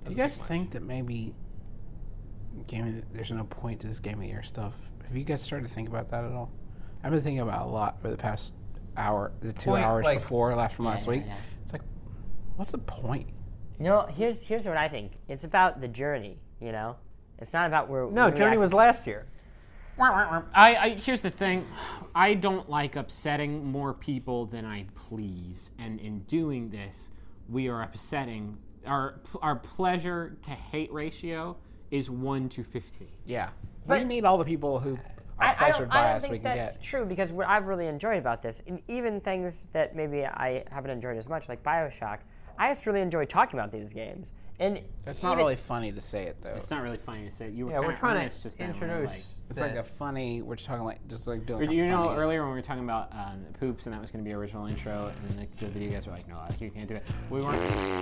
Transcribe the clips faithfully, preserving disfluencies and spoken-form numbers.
Do you guys think that maybe game of, there's no point to this Game of the Year stuff? Have you guys started to think about that at all? I've been thinking about it a lot for the past hour, the two Point, hours like, before last from yeah, last yeah, week. yeah. It's like, what's the point? You know, here's here's what I think. It's about the journey. You know, it's not about where. No, where we Journey act- was last year. I, I here's the thing, I don't like upsetting more people than I please, and in doing this, we are upsetting our our pleasure to hate ratio is one to fifteen. Yeah. But- we need all the people who I, are I pressured don't, by I don't us we think can that's get. true because what I've really enjoyed about this, and even things that maybe I haven't enjoyed as much, like BioShock, I just really enjoy talking about these games. And It's not even- really funny to say it, though. It's not really funny to say. You were Yeah, we're kinda trying earnest to just then when you were introduce. It's like a this. funny, we're just talking like, just like doing like, a you know, funny. earlier when we were talking about um, poops and that was going to be original intro, and then the, the video guys were like, no, you can't do it. We weren't.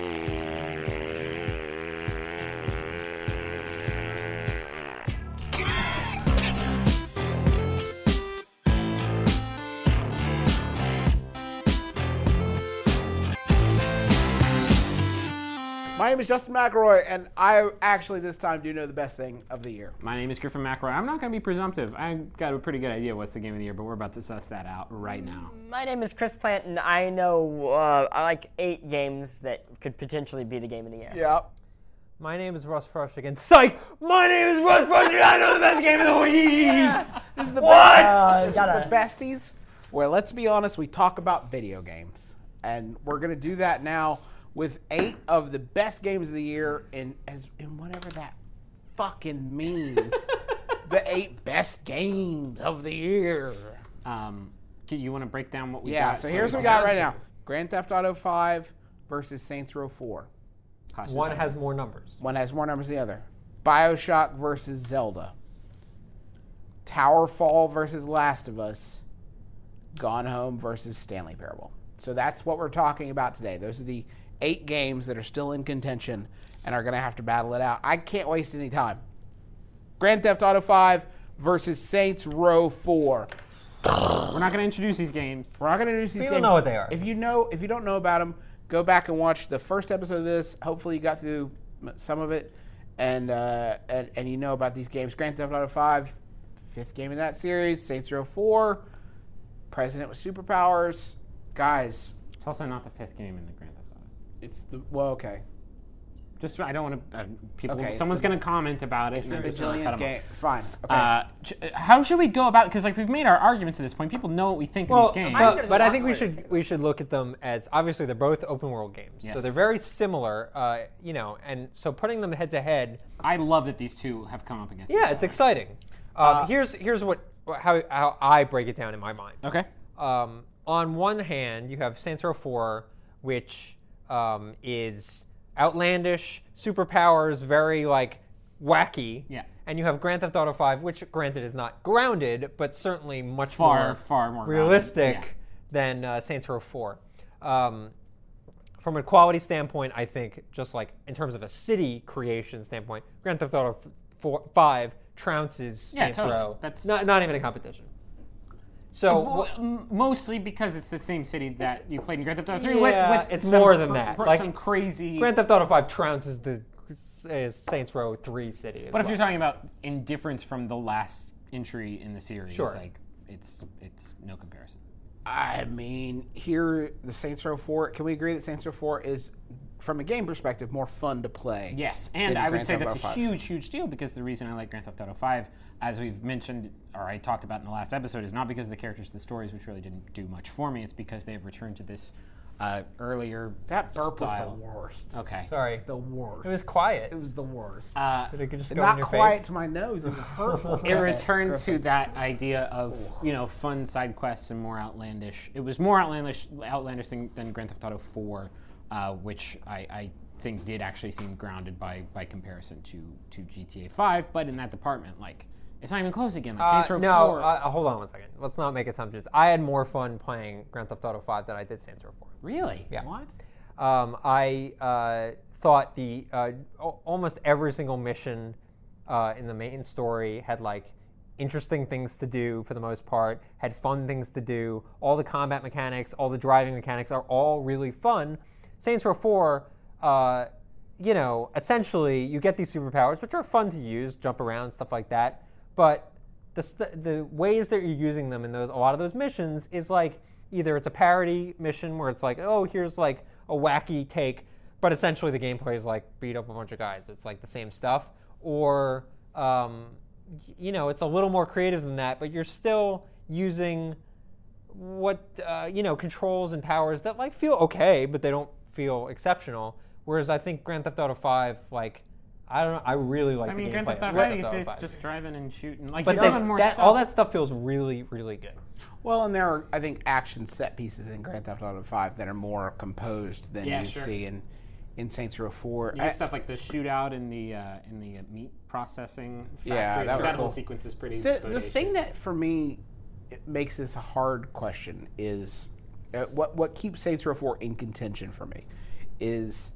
My name is Justin McElroy, and I actually this time do know the best thing of the year. My name is Griffin McElroy. I'm not going to be presumptive. I got a pretty good idea what's the game of the year, but we're about to suss that out right now. My name is Chris Plant, and I know uh, I like eight games that could potentially be the game of the year. Yep. My name is Russ Frush again. Psych! My name is Russ Frush, and I know the best game of the week! This is the What? best. Uh, This is gotta- the besties, where let's be honest, we talk about video games, and we're gonna do that now with eight of the best games of the year in as in whatever that fucking means. The eight best games of the year. Um, do you want to break down what we Yeah. got? So here's what we we got right now: Grand Theft Auto five versus Saints Row four. One has more numbers. One has more numbers than the other. BioShock versus Zelda. Towerfall versus Last of Us. Gone Home versus Stanley Parable. So that's what we're talking about today. Those are the eight games that are still in contention and are going to have to battle it out. I can't waste any time. Grand Theft Auto five versus Saints Row four. We're not going to introduce these games. We're not going to introduce these People games. know what they are. If you know, if you don't know about them, go back and watch the first episode of this. Hopefully, you got through m- some of it, and uh, and and you know about these games. Grand Theft Auto five, fifth game in that series. Saints Row four, President with Superpowers. Guys, It's also not the fifth game in the Grand Theft Auto. it's the well, okay. Just I don't want to. Uh, people. Okay, it's someone's the- going to comment about it. It's and the I'm just gonna cut bajillionth 'em game. off. Fine. Okay. Uh, ch- how should we go about? Because like we've made our arguments at this point. People know what we think Well, of these games. there's but, a but I lot think we more to should say. we should look at them as obviously they're both open world games, so Yes. they're very similar. Uh, you know, and so putting them head to head, I love that these two have come up against. yeah, each it's other. exciting. Um, here's here's what how how I break it down in my mind. Okay. Um, on one hand, you have Saints Row four, which um, is outlandish, superpowers, very like wacky. Yeah. And you have Grand Theft Auto five, which granted is not grounded, but certainly much Far, more far more realistic grounded, than uh, Saints Row four. Um, from a quality standpoint, I think just like in terms of a city creation standpoint, Grand Theft Auto four, five trounces Yeah, Saints totally. Row. That's- not, not even a competition. So Well, what- m- mostly because it's the same city that you played in Grand Theft Auto three. Yeah, with, with it's some more than cr- that. cr- Like, some crazy. Grand Theft Auto five trounces the uh, Saints Row three city. as but if well. you're talking about indifference from the last entry in the series, Sure. like it's it's no comparison. I mean, here the Saints Row four. Can we agree that Saints Row four is, from a game perspective, more fun to play? Yes, and than I would Grand say Theft that's Auto a five. huge, huge deal because the reason I like Grand Theft Auto five, as we've mentioned, or I talked about in the last episode, is not because of the characters, the stories, which really didn't do much for me. It's because they've returned to this uh, earlier That burp style. was the worst. Okay. Sorry, The worst. it was quiet. It was the worst. Uh, Did it just And go in not your quiet face? to my nose. It was hurtful. it returned to that idea of you know fun side quests and more outlandish. It was more outlandish, outlandish than, than Grand Theft Auto four, uh, which I, I think did actually seem grounded by by comparison to to G T A five. But in that department, like it's not even close again. Like Uh, Saints Row no, four. uh, hold on one second. Let's not make assumptions. I had more fun playing Grand Theft Auto five than I did Saints Row four. Really? Yeah. What? Um, I uh, thought the uh, al- almost every single mission uh, in the main story had like interesting things to do for the most part, had fun things to do. All the combat mechanics, all the driving mechanics are all really fun. Saints Row four, uh, you know, essentially you get these superpowers, which are fun to use, jump around, stuff like that. But the st- the ways that you're using them in those a lot of those missions is like either it's a parody mission where it's like, oh, here's like a wacky take, but essentially the gameplay is like beat up a bunch of guys. It's like the same stuff, or um, you know, it's a little more creative than that, but you're still using what uh, you know controls and powers that like feel okay, but they don't feel exceptional. Whereas I think Grand Theft Auto five, like, I don't know, I really like I mean, the Grand gameplay Theft of Auto five, Grand it's, Theft Auto it's five. just driving and shooting. Like, But you're they- doing more that, stuff. all that stuff feels really, really good. Well, and there are, I think, action set pieces in Grand Theft Auto five that are more composed than Yeah, you sure. see in, in Saints Row four. You I- get stuff like the shootout in the uh, in the uh, meat processing factory. Yeah, that was whole cool. sequence is pretty. The, the bodacious. thing that for me it makes this a hard question is uh, what what keeps Saints Row four in contention for me is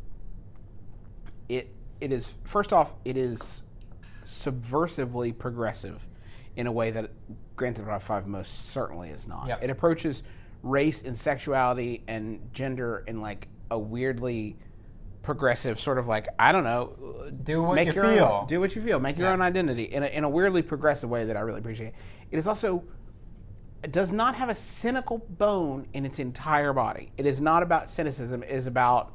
it it is first off it is subversively progressive in a way that Grand Theft Auto five most certainly is not. Yep. It approaches race and sexuality and gender in like a weirdly progressive sort of like I don't know Do what make you your feel. own, do what you feel make your Yeah. own identity in a, in a weirdly progressive way that I really appreciate. It is also it does not have a cynical bone in its entire body. It is not about cynicism. It is about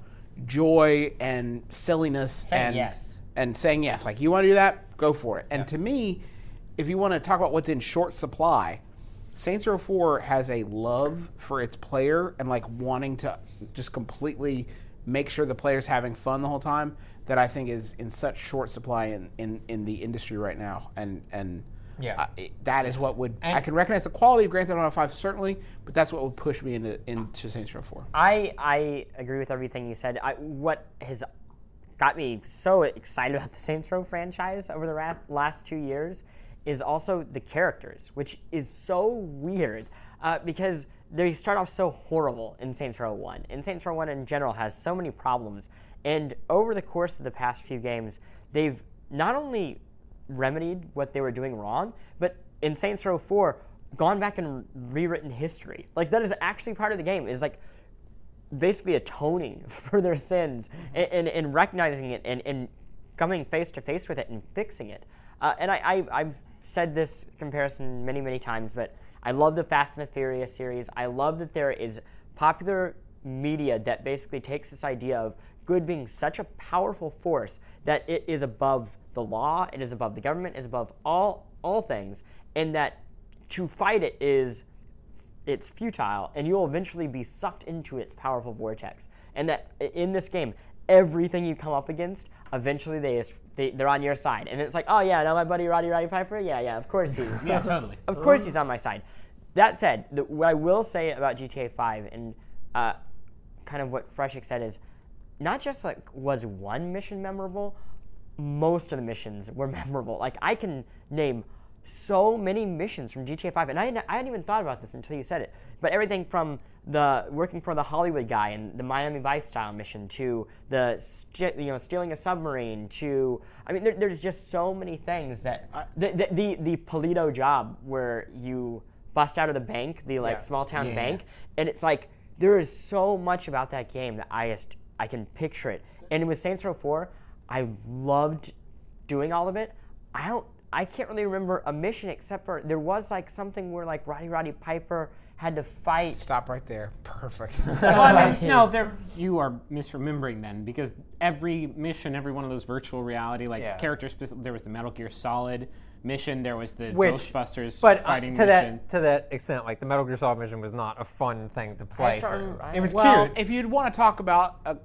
joy and silliness Saying and yes. and saying yes. Like you want to do that, go for it. And to me, if you want to talk about what's in short supply, Saints Row four has a love for its player and like wanting to just completely make sure the player's having fun the whole time that I think is in such short supply in, in, in the industry right now. And and Yeah. uh, it- that is what would And- I can recognize the quality of Grand Theft Auto five certainly, but that's what would push me into into Saints Row four. I I agree with everything you said. I, what has got me so excited about the Saints Row franchise over the last, last two years is also the characters, which is so weird uh, because they start off so horrible in Saints Row one. And Saints Row one in general has so many problems. And over the course of the past few games, they've not only remedied what they were doing wrong, but in Saints Row four, gone back and rewritten history. Like, that is actually part of the game, is like basically atoning for their sins and, and, and recognizing it and, and coming face to face with it and fixing it. Uh, and I, I, I've said this comparison many, many times, but I love the Fast and the Furious series. I love that there is popular media that basically takes this idea of good being such a powerful force that it is above the law, it is above the government, it is above all all things, and that to fight it is it's futile, and you'll eventually be sucked into its powerful vortex. And that in this game, everything you come up against, eventually they, is, they they're on your side, and it's like, oh yeah, now my buddy Roddy Roddy Piper, yeah, yeah, of course he's Yeah, totally. of course he's on my side. That said, the, what I will say about G T A five and uh, kind of what Freshik said is, not just like was one mission memorable, most of the missions were memorable. Like I can name so many missions from G T A five, and I hadn't, I hadn't even thought about this until you said it. But everything from the working for the Hollywood guy and the Miami Vice style mission to the st- you know stealing a submarine to I mean there, there's just so many things that the, the the the Polito job where you bust out of the bank, the like Yeah. small town Yeah. bank, and it's like there is so much about that game that I just I can picture it. And with Saints Row four, I loved doing all of it. I don't I can't really remember a mission except for there was like something where like Roddy Roddy Piper had to fight. Stop right there. Perfect. Well, I mean, no, there you are misremembering then, because every mission, every one of those virtual reality like Yeah. character specific. There was the Metal Gear Solid mission. There was the Which- Ghostbusters But uh, fighting to mission. that to that extent, like the Metal Gear Solid mission was not a fun thing to play. saw- for- I- it was Well, cute. if you'd want to talk about uh,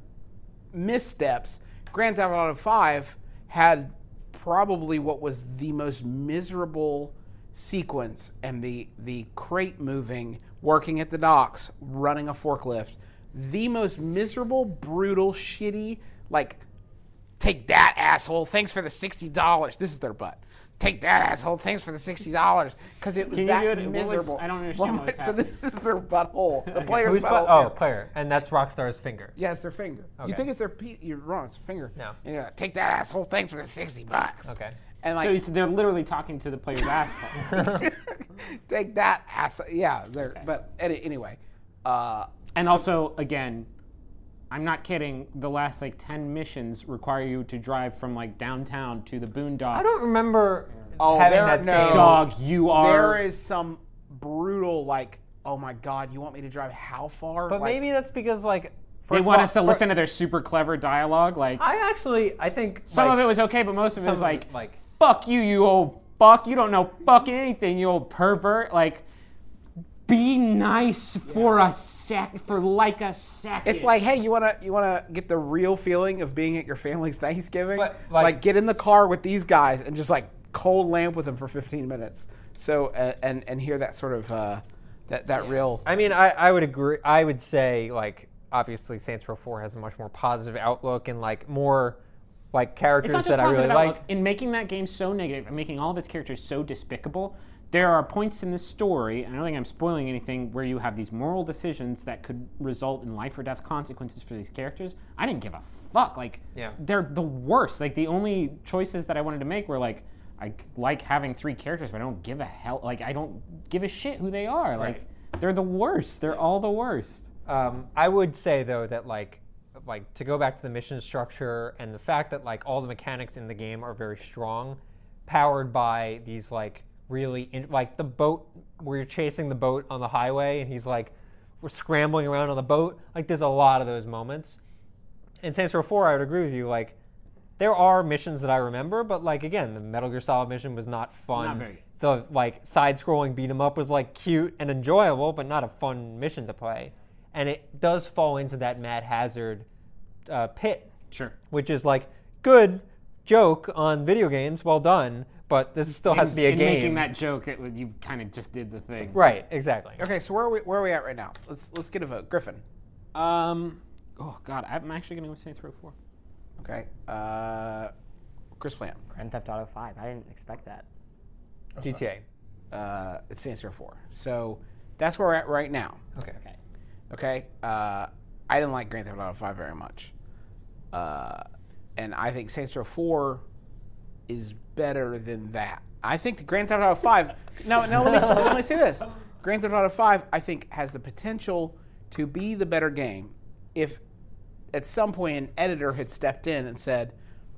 missteps, Grand Theft Auto five had probably what was the most miserable sequence, and the the crate moving, working at the docks, running a forklift, the most miserable, brutal, shitty, like, take that, asshole, thanks for the sixty dollars. This is their butt. Take that, asshole, thanks for the sixty dollars. Because it was Can you that do it? What was- miserable. I don't understand Well, what was So happening. this is their butthole. The player's Who's butthole. but, oh, player, and that's Rockstar's finger. Yeah, it's their finger. You Okay. think it's their pe- you're wrong. It's finger. No. And you're like, take that asshole. Thanks for the sixty bucks. Okay. And So like, it's, they're literally talking to the player's asshole. take that ass. Yeah. They're. But any, anyway, uh, And also, again, I'm not kidding. The last like ten missions require you to drive from like downtown to the boondocks. I don't remember Oh, having there- that no. same Dog, you are. There is some brutal, like, oh my God, you want me to drive how far? But Like, maybe that's because like They first of want all- us to fir- listen to their super clever dialogue. Like I actually I think some like, of it was okay, but most of it some was of like, it, like "Fuck you, you old fuck! You don't know fucking anything, you old pervert!" Like, be nice for a sec, for like a second. it's like, hey, you wanna you wanna get the real feeling of being at your family's Thanksgiving? But, like, like- get in the car with these guys and just like cold lamp with them for fifteen minutes. So uh, and and hear that sort of uh, that that real. I mean, I, I would agree. I would say, like, obviously, Saints Row four has a much more positive outlook and, like, more, like, characters It's not just that I really positive like. outlook. In making that game so negative and making all of its characters so despicable, there are points in the story, and I don't think I'm spoiling anything, where you have these moral decisions that could result in life or death consequences for these characters. I didn't give a fuck. Like, Yeah. they're the worst. Like, the only choices that I wanted to make were, like, I like having three characters, but I don't give a hell. Like, I don't give a shit who they are. Like, Right. they're the worst. They're all the worst. Um, I would say though that like like to go back to the mission structure and the fact that like all the mechanics in the game are very strong, powered by these like really in, like the boat where you're chasing the boat on the highway and he's like we're scrambling around on the boat. Like there's a lot of those moments. In Saints Row four, I would agree with you. Like there are missions that I remember, but like again, the Metal Gear Solid mission was not fun. Not very. The like side-scrolling beat 'em up was like cute and enjoyable, but not a fun mission to play. And it does fall into that Mad Hazard uh, pit, Sure. which is like good joke on video games, well done, but this still has in, to be a in game. making that joke, it, you kind of just did the thing. Right, exactly. Okay, so where are we where are we at right now? Let's let's get a vote. Griffin. Um. Oh God, I'm actually gonna go with Saints Row four. Okay. Uh, Chris Plant. Grand Theft Auto five. I didn't expect that. G T A. Uh, it's Saints Row four. So that's where we're at right now. Okay. Okay. Okay. Uh, I didn't like Grand Theft Auto five very much, uh, and I think Saints Row four is better than that. I think the Grand Theft Auto five. Now, now let me let me say this: Grand Theft Auto five, I think, has the potential to be the better game if at some point an editor had stepped in and said,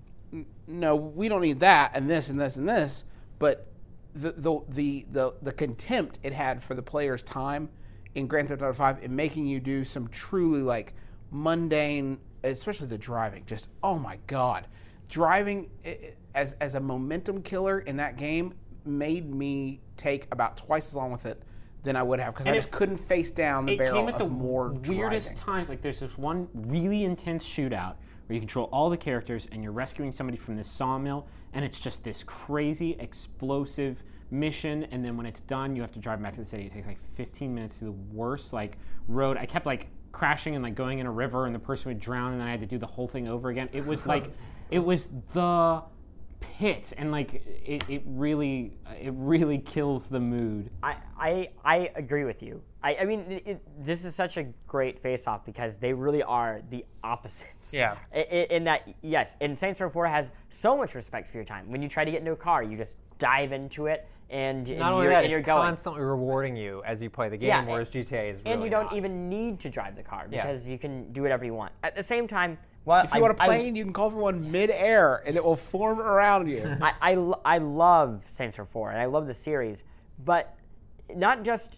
"No, we don't need that and this and this and this," but the the the the, the contempt it had for the player's time in Grand Theft Auto five in making you do some truly like mundane, especially the driving. Just oh my god, driving as as a momentum killer in that game made me take about twice as long with it than I would have because I And just it- couldn't face down the It barrel came at of the more weirdest driving. times. Like there's this one really intense shootout where you control all the characters and you're rescuing somebody from this sawmill, and it's just this crazy explosive mission. And then when it's done, you have to drive back to the city. It takes like fifteen minutes to the worst like road. I kept like crashing and like going in a river, and the person would drown, and then I had to do the whole thing over again. It was like, it was the pit, and like it, it really, it really kills the mood. I, I, I agree with you. I, I mean, it, it, this is such a great face-off because they really are the opposites. Yeah. In, in that, yes, and Saints Row four has so much respect for your time. When you try to get into a car, you just dive into it, and, and Not only you're, that, and you're it's going. constantly rewarding you as you play the game, Yeah, whereas G T A is really and you don't not. even need to drive the car Yeah. because you can do whatever you want. At the same time, well, If you I, want a I- plane, you can call for one mid-air, and it will form around you. I, I, lo- I love Saints Row four, and I love the series, but not just.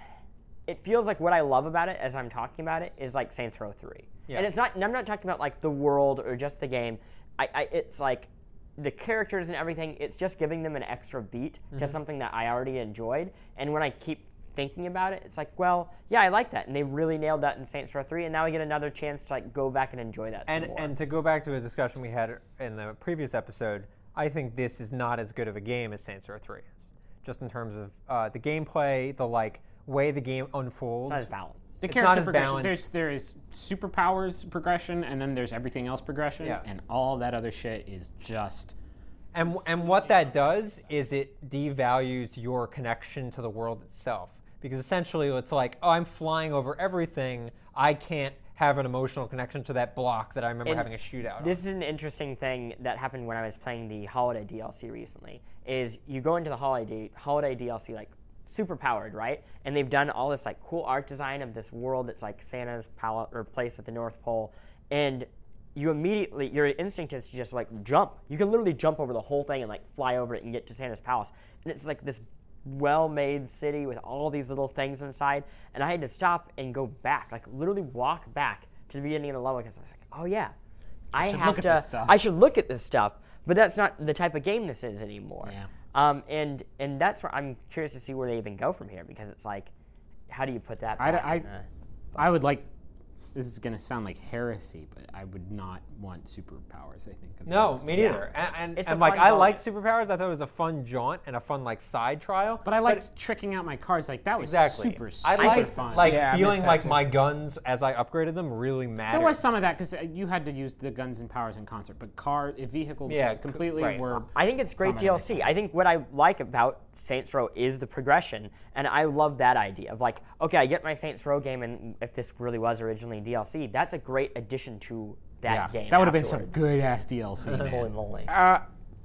It feels like what I love about it as I'm talking about it is like Saints Row three. Yeah. And it's not, and I'm not talking about like the world or just the game. I, I it's like the characters and everything, it's just giving them an extra beat to something that I already enjoyed. And when I keep thinking about it, it's like, well, yeah, I like that. And they really nailed that in Saints Row three, and now I get another chance to like go back and enjoy that And some more. and to go back to a discussion we had in the previous episode, I think this is not as good of a game as Saints Row three is, just in terms of uh, the gameplay, the like way the game unfolds. it's not as balanced. The It's character not as progression. balanced. There's there is superpowers progression, and then there's everything else progression, Yeah. and all that other shit is just. And and what that does is it devalues your connection to the world itself. Because essentially it's like, oh, I'm flying over everything. I can't have an emotional connection to that block that I remember And having a shootout This on. is an interesting thing that happened when I was playing the Holiday D L C recently. Is you go into the Holiday Holiday D L C like super powered, right? And they've done all this like cool art design of this world that's like Santa's palace or place at the North Pole, and you immediately, your instinct is to just like jump. You can literally jump over the whole thing and like fly over it and get to Santa's palace. And it's like this well-made city with all these little things inside. And I had to stop and go back, like literally walk back to the beginning of the level because I was like, oh yeah, I, should have look at to. this stuff. I should look at this stuff. But that's not the type of game this is anymore. Yeah. Um, and and that's where I'm curious to see where they even go from here because it's like, how do you put that? I, back I, in the- I would like. This is going to sound like heresy, but I would not want superpowers. I think. No, Those. me neither. And, and, It's and a like fun I liked bonus. superpowers. I thought it was a fun jaunt and a fun like side trial. But I liked tricking out my cars. Like that was exactly. super. I super liked fun. like Yeah, I missed feeling that like too. my guns as I upgraded them really mattered. There was some of that because you had to use the guns and powers in concert, but car uh, vehicles Yeah, c- completely right. were. I think it's great Comment D L C. I think what I like about Saints Row is the progression, and I love that idea of like, okay, I get my Saints Row game, and if this really was originally D L C, that's a great addition to that Yeah, game. that would have been some afterwards. good ass D L C. Holy man. moly! Uh,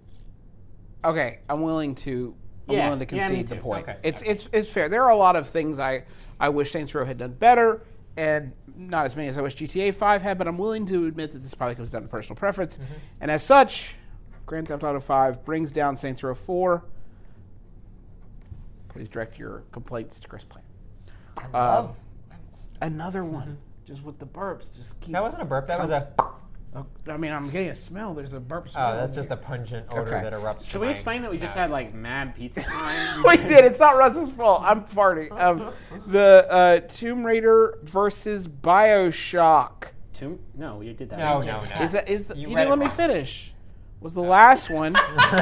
okay, I'm willing to. I'm Yeah, willing to yeah, me concede the too. point. Okay. It's it's it's fair. There are a lot of things I I wish Saints Row had done better, and not as many as I wish G T A five had. But I'm willing to admit that this probably comes down to personal preference, Mm-hmm. and as such, Grand Theft Auto five brings down Saints Row four. Please direct your complaints to Chris Plant. Um, another one, just with the burps. Just keep. That wasn't a burp. That was a. Oh, I mean, I'm getting a smell. There's a burp smell. Oh, that's in just here. a pungent odor Okay. that erupts. Should from we my explain that we just mouth. had like mad pizza time? We did. It's not Russ's fault. I'm farting. Um, the uh, Tomb Raider versus Bioshock. Tomb? No, you did that. No, You no, did. no. Is that is the, You you, read didn't let it me wrong. finish? Was the last one,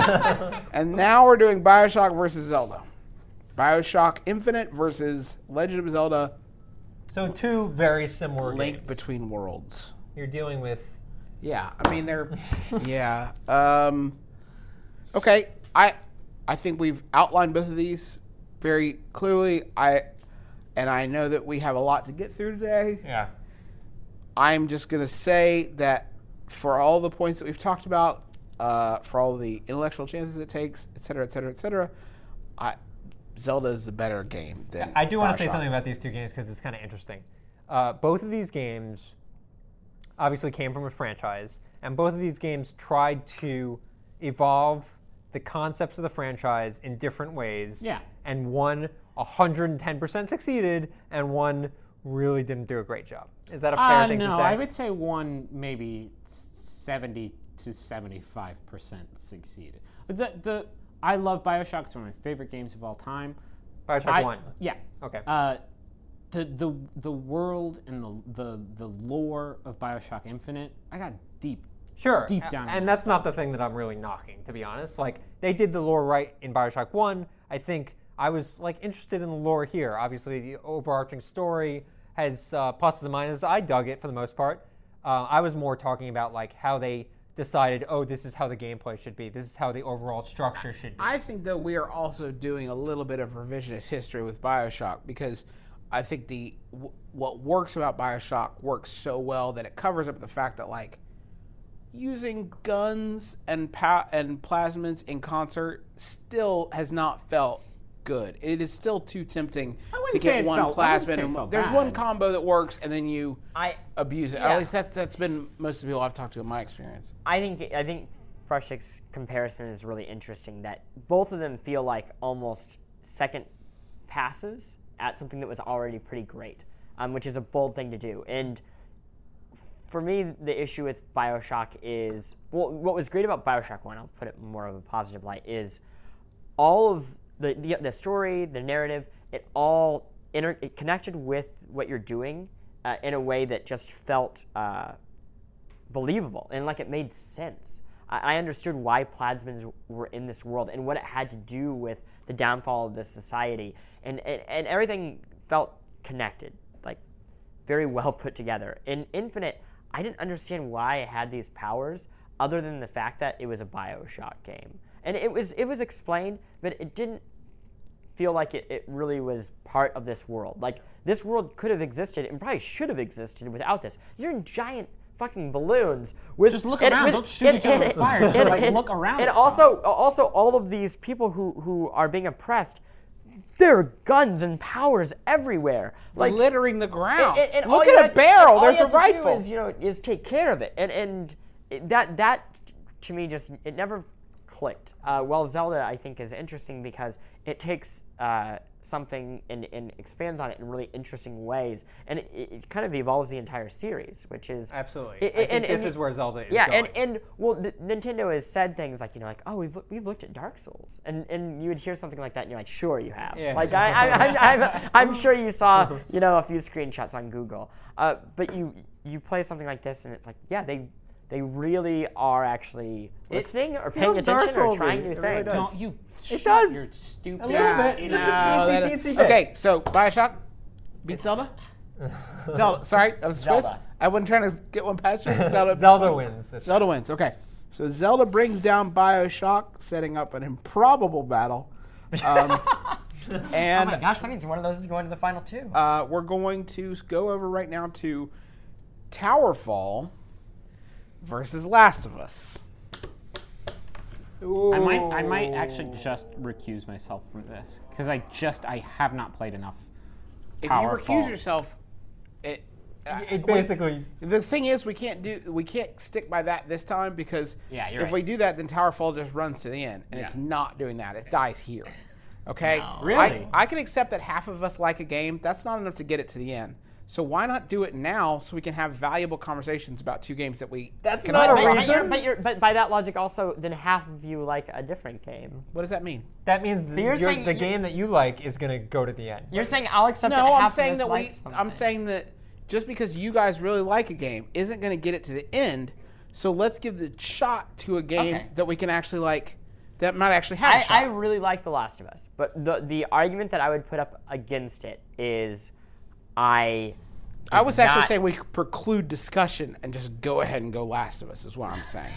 and now we're doing Bioshock versus Zelda. Bioshock Infinite versus Legend of Zelda: So two very similar Link games. Between Worlds. You're dealing with. Yeah, I mean they're yeah. Um, okay, I I think we've outlined both of these very clearly. I and I know that we have a lot to get through today. Yeah. I'm just gonna say that for all the points that we've talked about, uh, for all the intellectual chances it takes, et cetera, et cetera, et cetera, I, Zelda is the better game than I do want to say Bioshock. something about these two games because it's kind of interesting. Uh, both of these games obviously came from a franchise, and both of these games tried to evolve the concepts of the franchise in different ways. Yeah. And one one hundred ten percent succeeded, and one really didn't do a great job. Is that a fair Uh, thing no, to say? I would say one maybe seventy to seventy-five percent succeeded. The the I love BioShock. It's one of my favorite games of all time. Bioshock I- one. Yeah. Okay. Uh, the the the world and the the the lore of BioShock Infinite, I got deep. Sure. deep A- down in And that that's not the thing that I'm really knocking, to be honest. Like, they did the lore right in Bioshock one. I think I was, like, interested in the lore here. Obviously, the overarching story has uh, pluses and minuses. I dug it for the most part. Uh, I was more talking about, like, how they decided, oh, this is how the gameplay should be. This is how the overall structure should be. I think that we are also doing a little bit of revisionist history with Bioshock because I think the w- what works about Bioshock works so well that it covers up the fact that like using guns and pa- and plasmids in concert still has not felt good. It is still too tempting to wouldn't say get it one felt- I wouldn't plasmid. say it And felt there's one bad. combo that works, and then you I abuse it. Yeah. At least that that's been most of the people I've talked to in my experience. I think I think Frushtick's comparison is really interesting. That both of them feel like almost second passes at something that was already pretty great, um, which is a bold thing to do. And for me, the issue with Bioshock is well, what was great about Bioshock One. I'll put it more of a positive light is all of the the, the story, the narrative. It all inter- it connected with what you're doing uh, in a way that just felt. Uh, believable and like it made sense. I, I understood why plasmids were in this world and what it had to do with the downfall of this society, and and, and everything felt connected, like very well put together. In Infinite, I didn't understand why it had these powers, other than the fact that it was a Bioshock game, and it was it was explained, but it didn't feel like it, it really was part of this world. Like this world could have existed and probably should have existed without this. You're in giant fucking balloons with Just look and- around, with- don't shoot and- each other with and- fire, just, and- like, and- look around And stuff. also, also all of these people who who are being oppressed, there are guns and powers everywhere, like littering the ground. and- and Look all you at a have to- barrel. all There's you a have to do rifle. Is, you know, is take care of it, and and it- that that to me just it never clicked. Uh, well, Zelda I think is interesting because it takes uh, something and, and expands on it in really interesting ways, and it, it kind of evolves the entire series, which is Absolutely. It, I think and, this and- is where Zelda is yeah, going. and and well, the, Nintendo has said things like you know like oh we've loo- we've looked at Dark Souls, and and you would hear something like that, and you're like sure you have. Yeah. Like I, I, I I'm, I'm sure you saw you know a few screenshots on Google, uh, but you you play something like this, and it's like yeah they. They really are actually listening or paying feels Dark attention or Souls-y. trying new It really things. does. Don't you? It shut does. Your stupid. A little bit. you Just a know, teensy, that- teensy bit. Okay, so Bioshock beat Zelda. Zelda. Sorry, that was a twist. Zelda. I wasn't trying to get one past you. Zelda. Zelda wins this. Zelda wins. Okay, so Zelda brings down Bioshock, setting up an improbable battle. Um, and Oh my gosh, that means one of those is going to the final two. uh, we're going to go over right now to Towerfall versus Last of Us. I might, I might actually just recuse myself from this because I just, I have not played enough. If Towerfall. you recuse yourself, it. uh, It wait, basically. the thing is, we can't do, we can't stick by that this time because Yeah, you're if right. we do that, then Towerfall just runs to the end, and Yeah. it's not doing that. It dies here. Okay. No. Really? I, I can accept that half of us like a game. That's not enough to get it to the end. So why not do it now so we can have valuable conversations about two games that we. That's can not all a but, like? but, reason. you're, but, you're, but by that logic, also, then half of you like a different game. What does that mean? That means the, you're your- saying the you- game that you like is going to go to the end. You're saying I'll accept that No, I'm half saying of us that we. like something. I'm saying that just because you guys really like a game isn't going to get it to the end. So let's give the shot to a game Okay. that we can actually like. That might actually have a I, shot. I really like The Last of Us, but the the argument that I would put up against it is, I. I was actually not- saying we could preclude discussion and just go ahead and go Last of Us is what I'm saying.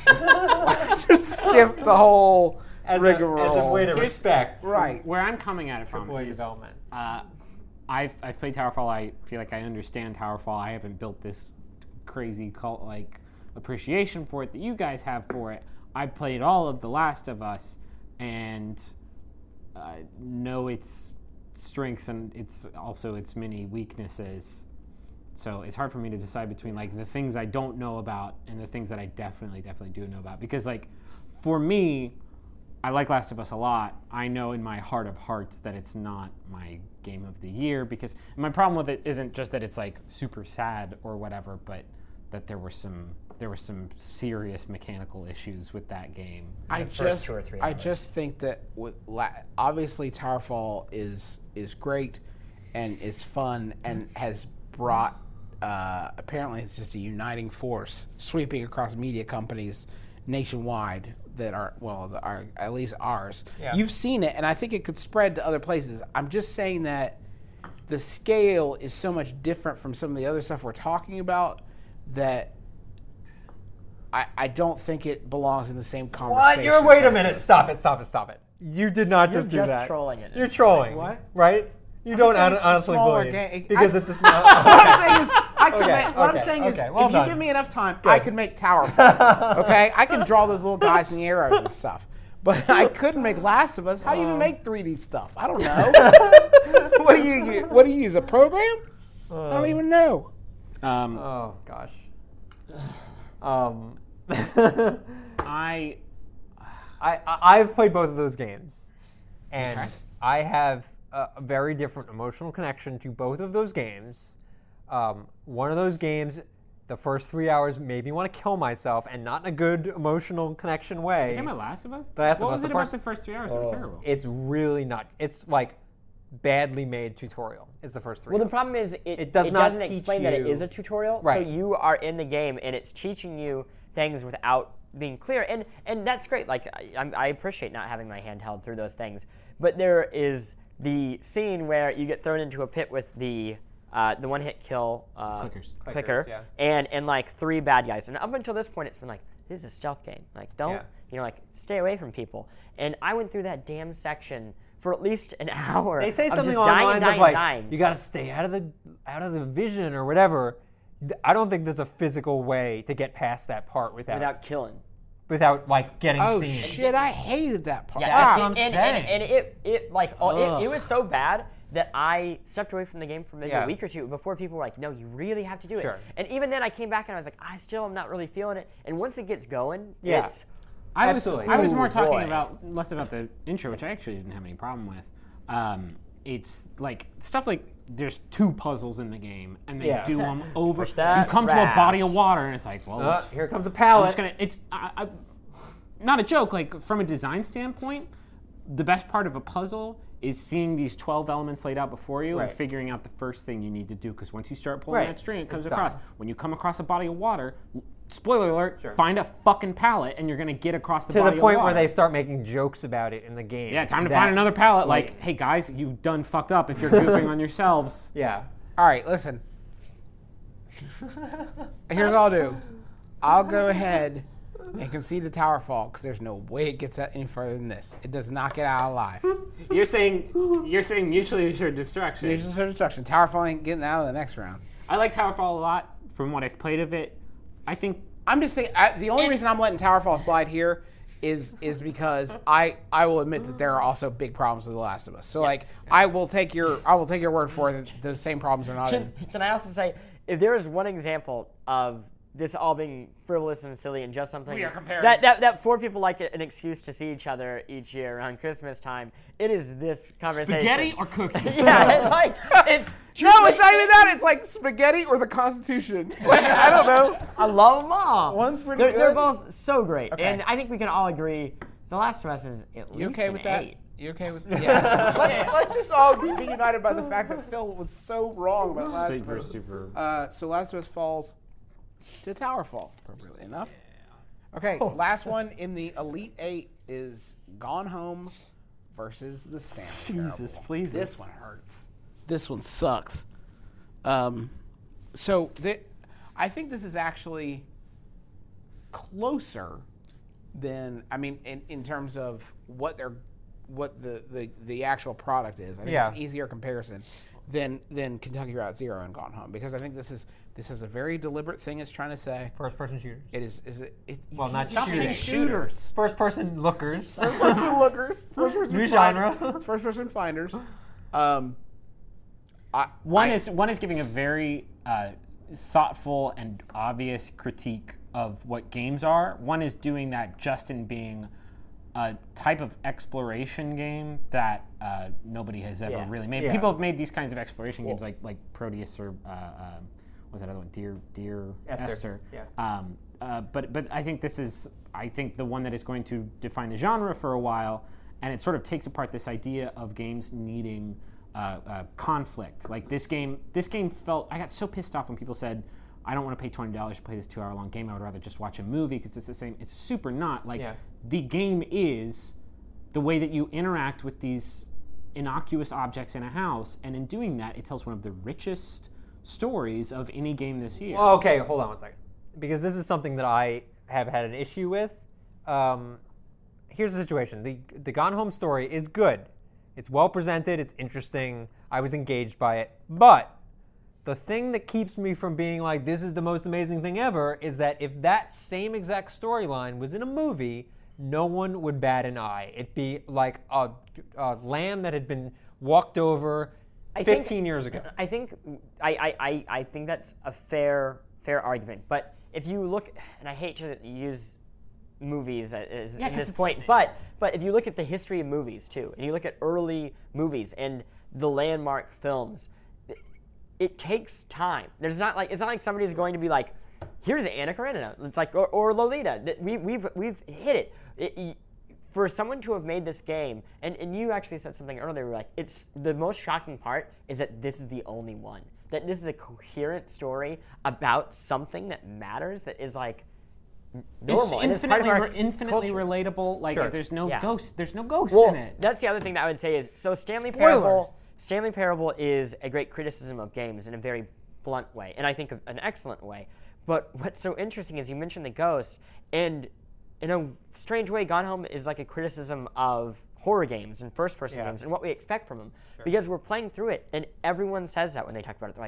Just skip the whole As a, rigmarole. as a way to Here's- respect Right. Where I'm coming at it from triple A is, development. uh, I've I've played Towerfall. I feel like I understand Towerfall. I haven't built this crazy cult like appreciation for it that you guys have for it. I played all of The Last of Us and uh, know its strengths and it's also its many weaknesses. So it's hard for me to decide between like the things I don't know about and the things that I definitely, definitely do know about. Because like for me, I like Last of Us a lot. I know in my heart of hearts that it's not my game of the year because my problem with it isn't just that it's like super sad or whatever, but that there were some there were some serious mechanical issues with that game. I the first just, two or three I hours. just think that with la- obviously Towerfall is is great and is fun and has brought uh, apparently it's just a uniting force sweeping across media companies nationwide that are well the, are at least ours. Yeah. You've seen it, and I think it could spread to other places. I'm just saying that the scale is so much different from some of the other stuff we're talking about that. I, I don't think it belongs in the same conversation. What? You're wait a as minute. this. Stop it. Stop it. Stop it. You did not You're just do just that. trolling it. You're trolling. What? Right? You I'm don't saying hon- it's a honestly smaller believe game. because I- it's a small. What I'm saying is, I could Okay, make, what okay, I'm saying is, okay, well if done. you give me enough time, I could make Towerfall. Okay, I can draw those little guys and the arrows and stuff. But I couldn't make Last of Us. How do you even make three D stuff? I don't know. What do you use? What do you use? A program? I don't even know. Um, Oh gosh. Um. I I, I I've played both of those games, and Okay. I have a, a very different emotional connection to both of those games. Um, one of those games, the first three hours made me want to kill myself, and not in a good emotional connection way. Are you talking about Last of Us? The Last of what Us, was the it about first- the first three hours? They were terrible. It's really not. It's like badly made tutorial. Is the first three. Well, the hours. problem is it, It does it not doesn't teach explain that it you- is a tutorial. Right. So you are in the game and it's teaching you things without being clear, and and that's great. Like I, I'm- I appreciate not having my hand held through those things, but there is the scene where you get thrown into a pit with the uh, the one hit kill uh, Clickers. clicker, Clickers, yeah. and and like three bad guys. And up until this point, it's been like this is a stealth game. Like don't Yeah. you know like stay away from people. And I went through that damn section for at least an hour. They say of something just along the dying lines and dying of like, and dying. you got to stay out of the out of the vision or whatever. Th- I don't think there's a physical way to get past that part without without killing. without like getting Oh seen. shit! I hated that part. Yeah, that's and, what I'm and, saying. And, and it, it like, oh, it, it Ugh. was so bad that I stepped away from the game for maybe Yeah. a week or two before people were like, no, you really have to do it. Sure. And even then I came back and I was like, I still am not really feeling it. And once it gets going, Yeah. it's, I was, Absolutely. I was Ooh, more talking boy. about less about the intro, which I actually didn't have any problem with. Um, it's like stuff like there's two puzzles in the game, and they Yeah. do them over. Push that You come to a body raft. of water, and it's like, well, Uh, let's, here comes a I'm pallet. just gonna. It's I, I, not a joke. Like from a design standpoint, the best part of a puzzle is seeing these twelve elements laid out before you Right. and figuring out the first thing you need to do. Because once you start pulling Right. that string, it comes It's across. done. When you come across a body of water, spoiler alert, Sure. find a fucking pallet, and you're gonna get across the to body the point of where water. they start making jokes about it in the game. Yeah, time to That- find another pallet. Like, Like- hey guys, you done fucked up if you're goofing on yourselves. Yeah. All right, listen. Here's what I'll do. I'll go ahead and concede to Towerfall because there's no way it gets any further than this. It does not get out alive. You're saying you're saying mutually assured destruction. There's just destruction. Towerfall ain't getting out of the next round. I like Towerfall a lot from what I've played of it. I think I'm just saying. I, the only reason I'm letting Towerfall slide here is is because I I will admit that there are also big problems with The Last of Us. So like I will take your I will take your word for it that those same problems are not in. Can, can I also say, if there is one example of this all being frivolous and silly and just something We are comparing- that, that that four people like an excuse to see each other each year around Christmas time, it is this conversation. spaghetti or cookies. Yeah, it's like it's No, it's not even that. It's like spaghetti or the Constitution. Like, I don't know. I love them all. One's pretty they're, They're good. both so great, Okay. and I think we can all agree The Last of Us is at You least okay an with that? eight. You okay with yeah? let's, let's just all be united by the fact that Phil was so wrong about Last Super, of Us. super. Uh, so Last of Us falls to Towerfall, appropriately enough. Okay, last one in the Elite Eight is Gone Home versus the Stanley Jesus, Parable. please. This one hurts. This one sucks. Um, so th- I think this is actually closer than I mean in, in terms of what they're what the, the, the actual product is. I think Yeah. it's an easier comparison than than Kentucky Route Zero and Gone Home because I think this is this is a very deliberate thing it's trying to say. First person shooters. It is is it, it Well, not stop saying shooters. shooters. First person lookers. First person lookers. First person New find- genre. First person finders. Um, I, One I- is one is giving a very uh, thoughtful and obvious critique of what games are. One is doing that just in being a type of exploration game that uh, nobody has ever Yeah. really made. Yeah. People have made these kinds of exploration games like like Proteus or uh, uh, what was that other one? Dear Dear Esther. Esther. Yeah. Um, uh, but but I think this is I think the one that is going to define the genre for a while, and it sort of takes apart this idea of games needing uh, uh, conflict. Like this game, this game felt I got so pissed off when people said, "I don't want to pay twenty dollars to play this two-hour-long game. I would rather just watch a movie because it's the same." It's super not like Yeah. the game is the way that you interact with these innocuous objects in a house, and in doing that, it tells one of the richest stories of any game this year. Well, okay, hold on one second. Because this is something that I have had an issue with. Um, here's the situation. The, the Gone Home story is good. It's well presented. It's interesting. I was engaged by it. But the thing that keeps me from being like, this is the most amazing thing ever, is that if that same exact storyline was in a movie, no one would bat an eye. It'd be like a, a lamb that had been walked over I think- fifteen years ago. I think I, I, I, I think that's a fair fair argument. But if you look, and I hate to use movies as Yeah, at 'cause this it's- point, but but if you look at the history of movies too, and you look at early movies and the landmark films, it, it takes time. There's not like it's not like somebody's going to be like, here's Anna Karenina. It's like or, or Lolita. That We we've we've hit it. it, it For someone to have made this game, and, and you actually said something earlier, like it's the most shocking part is that this is the only one. That this is a coherent story about something that matters, that is like normal. and It's it's part of infinitely, our re- infinitely culture. relatable. Like Sure. there's no Yeah. ghost. There's no ghosts Well, in it. that's the other thing that I would say is so Stanley Spoilers. Parable. Stanley Parable is a great criticism of games in a very blunt way, and I think an excellent way. But what's so interesting is you mentioned the ghost, and in a strange way, Gone Home is like a criticism of horror games and first-person Yeah. games and what we expect from them. Because we're playing through it, and everyone says that when they talk about it. They're like,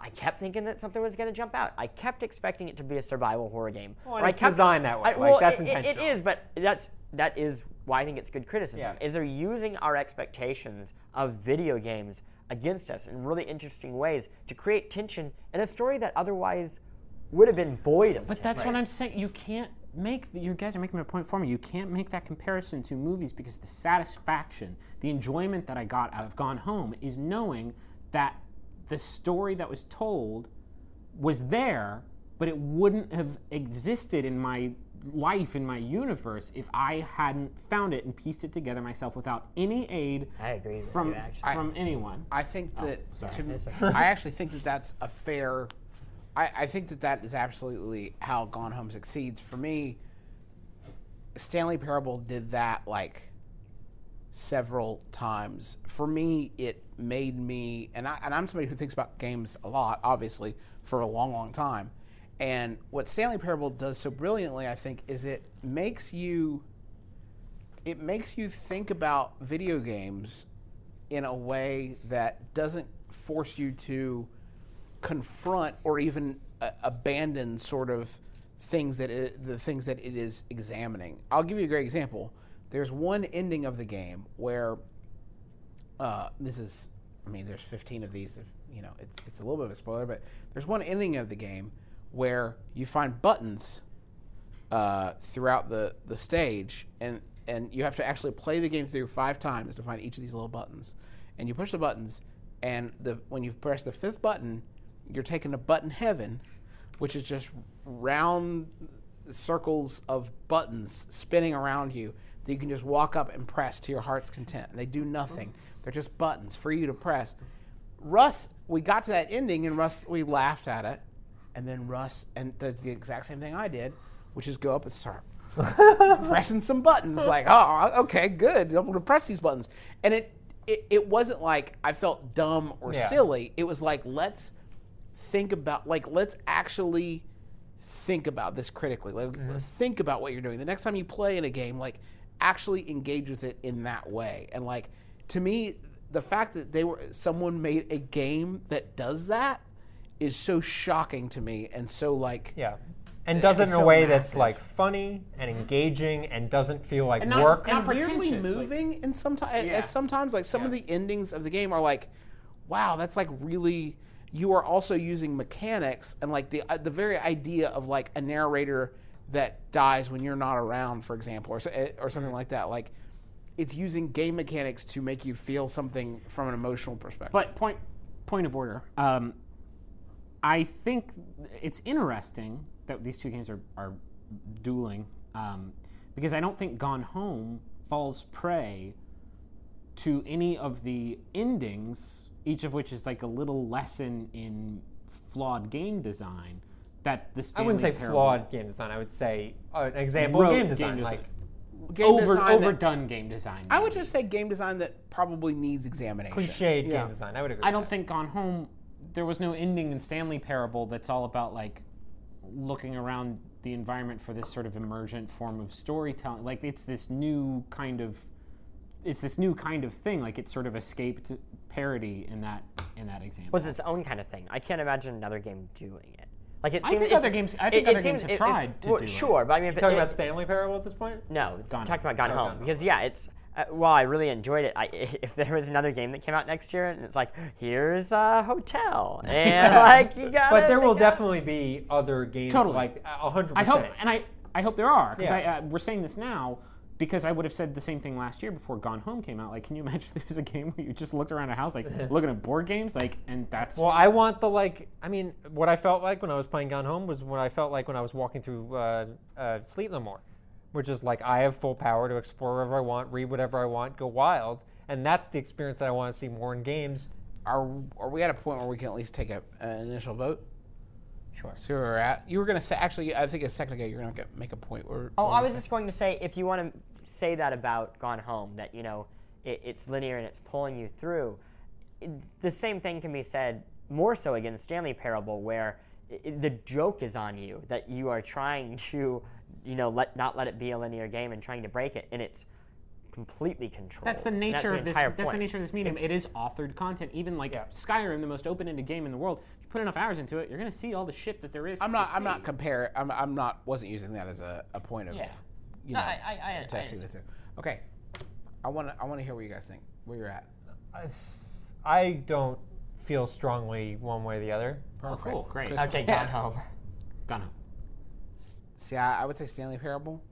I kept thinking that something was going to jump out. I kept expecting it to be a survival horror game. Well, and Or I it's kept, designed that way. I, Like, well, that's it, it- intentional. it is, but that's that is why I think it's good criticism. Yeah. Is they're using our expectations of video games against us in really interesting ways to create tension in a story that otherwise would have been void of But tension. that's what I'm saying. You can't make, you guys are making a point for me. You can't make that comparison to movies because the satisfaction, the enjoyment that I got out of Gone Home is knowing that the story that was told was there, but it wouldn't have existed in my life, in my universe, if I hadn't found it and pieced it together myself without any aid I agree with from you, actually. from anyone. I think that sorry. to me, It's okay. I actually think that that's a fair. I, I think that that is absolutely how Gone Home succeeds. For me, Stanley Parable did that like several times. For me, it made me, and, I, and I'm somebody who thinks about games a lot, obviously, for a long, long time. And what Stanley Parable does so brilliantly, I think, is it makes you, it makes you think about video games in a way that doesn't force you to confront or even uh, abandon sort of things that it, the things that it is examining. I'll give you a great example. There's one ending of the game where uh, this is, I mean, there's fifteen of these. If, you know, it's it's a little bit of a spoiler, but there's one ending of the game where you find buttons uh, throughout the, the stage, and and you have to actually play the game through five times to find each of these little buttons. And you push the buttons, and the when you press the fifth button, you're taken to button heaven, which is just round circles of buttons spinning around you that you can just walk up and press to your heart's content. And they do nothing. They're just buttons for you to press. Russ, we got to that ending, and Russ, we laughed at it. And then Russ, and the, the exact same thing I did, which is go up and start pressing some buttons. Like, oh, okay, good. I'm going to press these buttons. And it, it, it wasn't like I felt dumb or Yeah. silly. It was like, let's think about, like, let's actually think about this critically. Like, Mm-hmm. think about what you're doing. The next time you play in a game, like, actually engage with it in that way. And, like, to me, the fact that they were someone made a game that does that is so shocking to me, and so like Yeah. And does it in a so way that's massive. like funny and engaging and doesn't feel like And not- work. not and weirdly pretentious, like- moving. And sometimes, Yeah. sometimes like some of Yeah. the endings of the game are like, wow, that's like really. You are also using mechanics and like the uh, the very idea of like a narrator that dies when you're not around, for example, or so- eh, or something like that. Like, it's using game mechanics to make you feel something from an emotional perspective. But point point of order. Um, I think it's interesting that these two games are, are dueling um, because I don't think Gone Home falls prey to any of the endings, each of which is like a little lesson in flawed game design. That the I Stanley wouldn't say Parable- flawed game design. I would say uh, an example Rote of game design. game design. Like game over design that- overdone game design. I would maybe. just say game design that probably needs examination. cliched Yeah. game design. I would agree. I with don't that. think Gone Home, there was no ending in Stanley Parable that's all about like looking around the environment for this sort of emergent form of storytelling. Like it's this new kind of, it's this new kind of thing. Like it sort of escaped parody in that in that example. was its own kind of thing. I can't imagine another game doing it. Like it I seems, think it's- other games- I think it- it other games seems- have it- it- tried to well, do it. Sure, but I mean, if You talking it, about Stanley Parable at this point? no, Gone I'm talking Home. about Gone Oh, Home Gone Home. because yeah, it's uh, while I really enjoyed it. I, if there was another game that came out next year and it's like here's a hotel and like you got, But there will definitely be other games Totally. like a hundred I percent. hope, and I, I hope there are, because Yeah. I uh, we're saying this now because I would have said the same thing last year before Gone Home came out. Like, can you imagine if there was a game where you just looked around a house, like looking at board games, like, and that's Well, I want the like. I mean, what I felt like when I was playing Gone Home was what I felt like when I was walking through uh, uh, Sleep No More, which is like I have full power to explore wherever I want, read whatever I want, go wild, and that's the experience that I want to see more in games. Are are we at a point where we can at least take a, an initial vote? Sure. See where we're at. You were going to say, actually, I think a second ago you were going to make a point. Where, Oh, what I were was you just going to say, if you want to say that about Gone Home, that, you know, it, it's linear and it's pulling you through, it, the same thing can be said more so against Stanley Parable, where it, the joke is on you, that you are trying to, you know, let not let it be a linear game and trying to break it, and it's completely control. That's the And nature the of this. entire That's the point. nature of this medium. It's- It is authored content. Even like Yeah. Skyrim, the most open-ended game in the world. If you put enough hours into it, you're gonna see all the shit that there is. I'm to not. I'm see. not comparing. I'm. I'm not. Wasn't using that as a, a point of. Yeah. You No, know, I- I- I- I contesting the two. Okay. I want to. I want to hear what you guys think. Where you're at. I, I don't feel strongly one way or the other. Oh, cool, great. Chris- Okay, Gone Home. Gone Home. See, I, I would say Stanley Parable.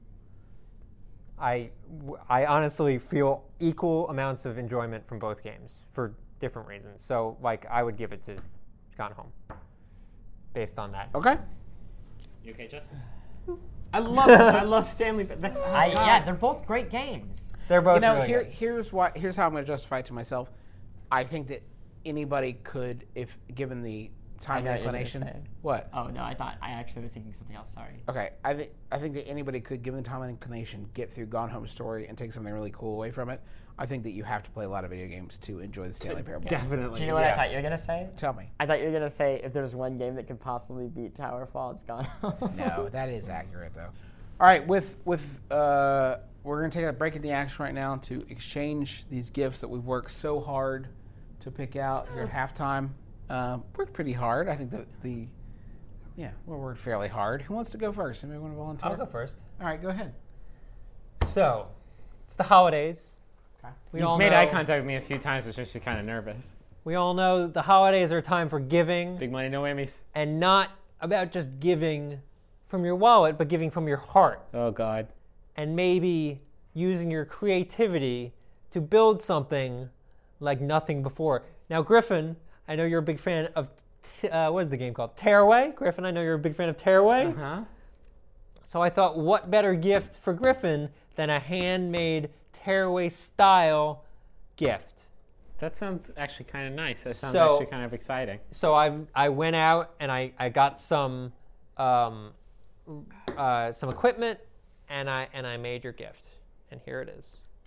I, I honestly feel equal amounts of enjoyment from both games for different reasons. So, like, I would give it to Gone Home based on that. Okay. You okay, Justin? I love. I love Stanley. But that's. Oh, I, God. yeah, they're both great games. They're both You know, really here, good. here's why. Here's how I'm going to justify it to myself. I think that anybody could, if given the time know and what you're gonna inclination. say. What? Oh no, I thought I actually was thinking something else. Sorry. Okay, I think I think that anybody could, given the time and inclination, get through Gone Home Story and take something really cool away from it. I think that you have to play a lot of video games to enjoy the Stanley Parable. Definitely. Do you know what Yeah. I thought you were gonna say? Tell me. I thought you were gonna say if there's one game that could possibly beat Towerfall, it's Gone Home. No, that is accurate though. All right, with with uh, we're gonna take a break in the action right now to exchange these gifts that we've worked so hard to pick out here at halftime. Um, worked pretty hard. I think that the yeah, we worked fairly hard. Who wants to go first? Anybody want to volunteer? I'll go first. All right, go ahead. So, it's the holidays. Okay. We You've all made know, eye contact with me a few times, which makes me kind of nervous. We all know the holidays are a time for giving, Big money, no whammies. and not about just giving from your wallet, but giving from your heart, Oh God. and maybe using your creativity to build something like nothing before. Now, Griffin, I know you're a big fan of, t- uh, what is the game called? Tearaway? Griffin, I know you're a big fan of Tearaway. Uh huh. So I thought, what better gift for Griffin than a handmade Tearaway style gift? That sounds actually kind of nice. That sounds So- actually kind of exciting. So I I went out and I, I got some um, uh, some equipment and I and I made your gift, and here it is.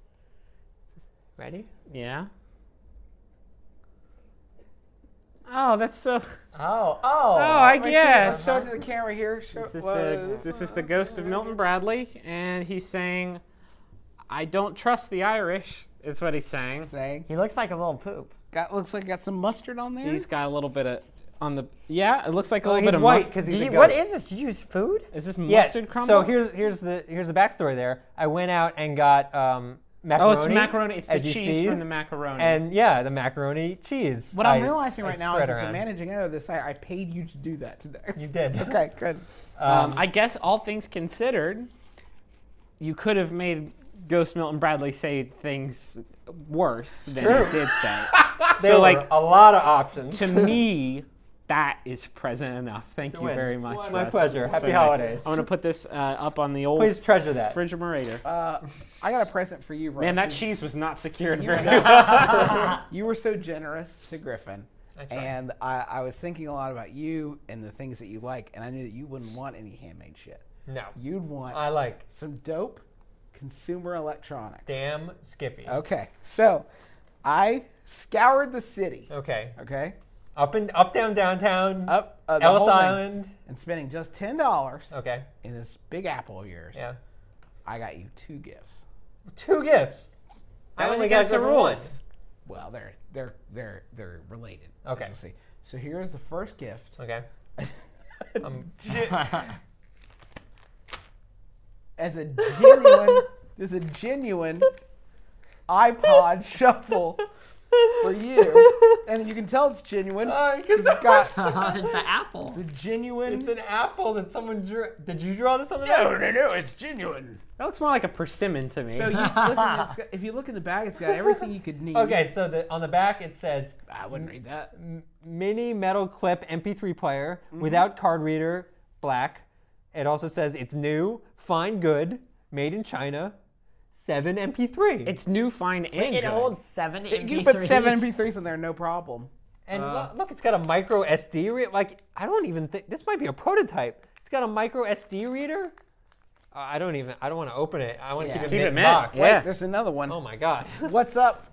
Ready? Yeah. Oh, that's so. Oh, oh. Oh, I Wait, guess. Show it to the camera here. Show, This is well, the this is the ghost of Milton Bradley, and he's saying, "I don't trust the Irish." Is what he's saying. saying. He looks like a little poop. Got looks like got some mustard on there. He's got a little bit of on the. Yeah, it looks like a Well, little bit he's of white mustard. because he's Did a you, what ghost. is this? Did you use food? Is this Yeah. mustard crumbles? So here's here's the here's the backstory there. I went out and got um, Oh, macaroni. it's macaroni. It's the as you cheese see, from the macaroni. And yeah, the macaroni cheese. What I'm I- realizing I right now is, spread as the around. managing editor of this site, I paid you to do that today. You did. Okay, good. um, I guess all things considered, you could have made Ghost Milton Bradley say things worse than true. he did say. There so, were like, a lot of options. to me, that is present enough. Thank you win. very much. My Russ. pleasure. So Happy nice. holidays. I'm gonna put this uh, up on the old Please treasure that. refrigerator. Uh, I got a present for you, Russ. Man, that cheese was not secured very well. You were so generous to Griffin, I tried. and I, I was thinking a lot about you and the things that you like, and I knew that you wouldn't want any handmade shit. No. You'd want I like some dope consumer electronics. damn Skippy. Okay, so I scoured the city. Okay. Okay, Up and up, down, downtown. up uh, the Ellis whole thing, Island. and spending just ten dollars Okay. in this Big Apple of yours. Yeah. I got you two gifts. Two gifts. That I was only got against the Griffin one. rules. Well, they're they're they're they're related. Okay. as you'll see. So here's the first gift. Okay. Um, As a genuine, this is a genuine iPod Shuffle for you, and you can tell it's genuine Uh, 'cause because it's got It's an apple. it's a genuine. it's an apple that someone drew. Did you draw this on the no, back? no, no, it's genuine. That looks more like a persimmon to me. So you look at, it's got, if you look in the bag, it's got everything you could need. Okay, so the, on the back it says I wouldn't read that. mini metal clip M P three player without card reader, black. It also says it's new, fine, good, made in China, seven M P three. It's new, fine, and It good. holds seven You M P can threes. put seven M P threes in there, no problem. and uh, look, look, it's got a micro S D reader. Like I don't even think this might be a prototype. It's got a micro S D reader. Uh, I don't even. I don't want to open it. I want to Yeah. keep it Keep in it the mint. box. Yeah. Wait, there's another one. Oh my god. What's up?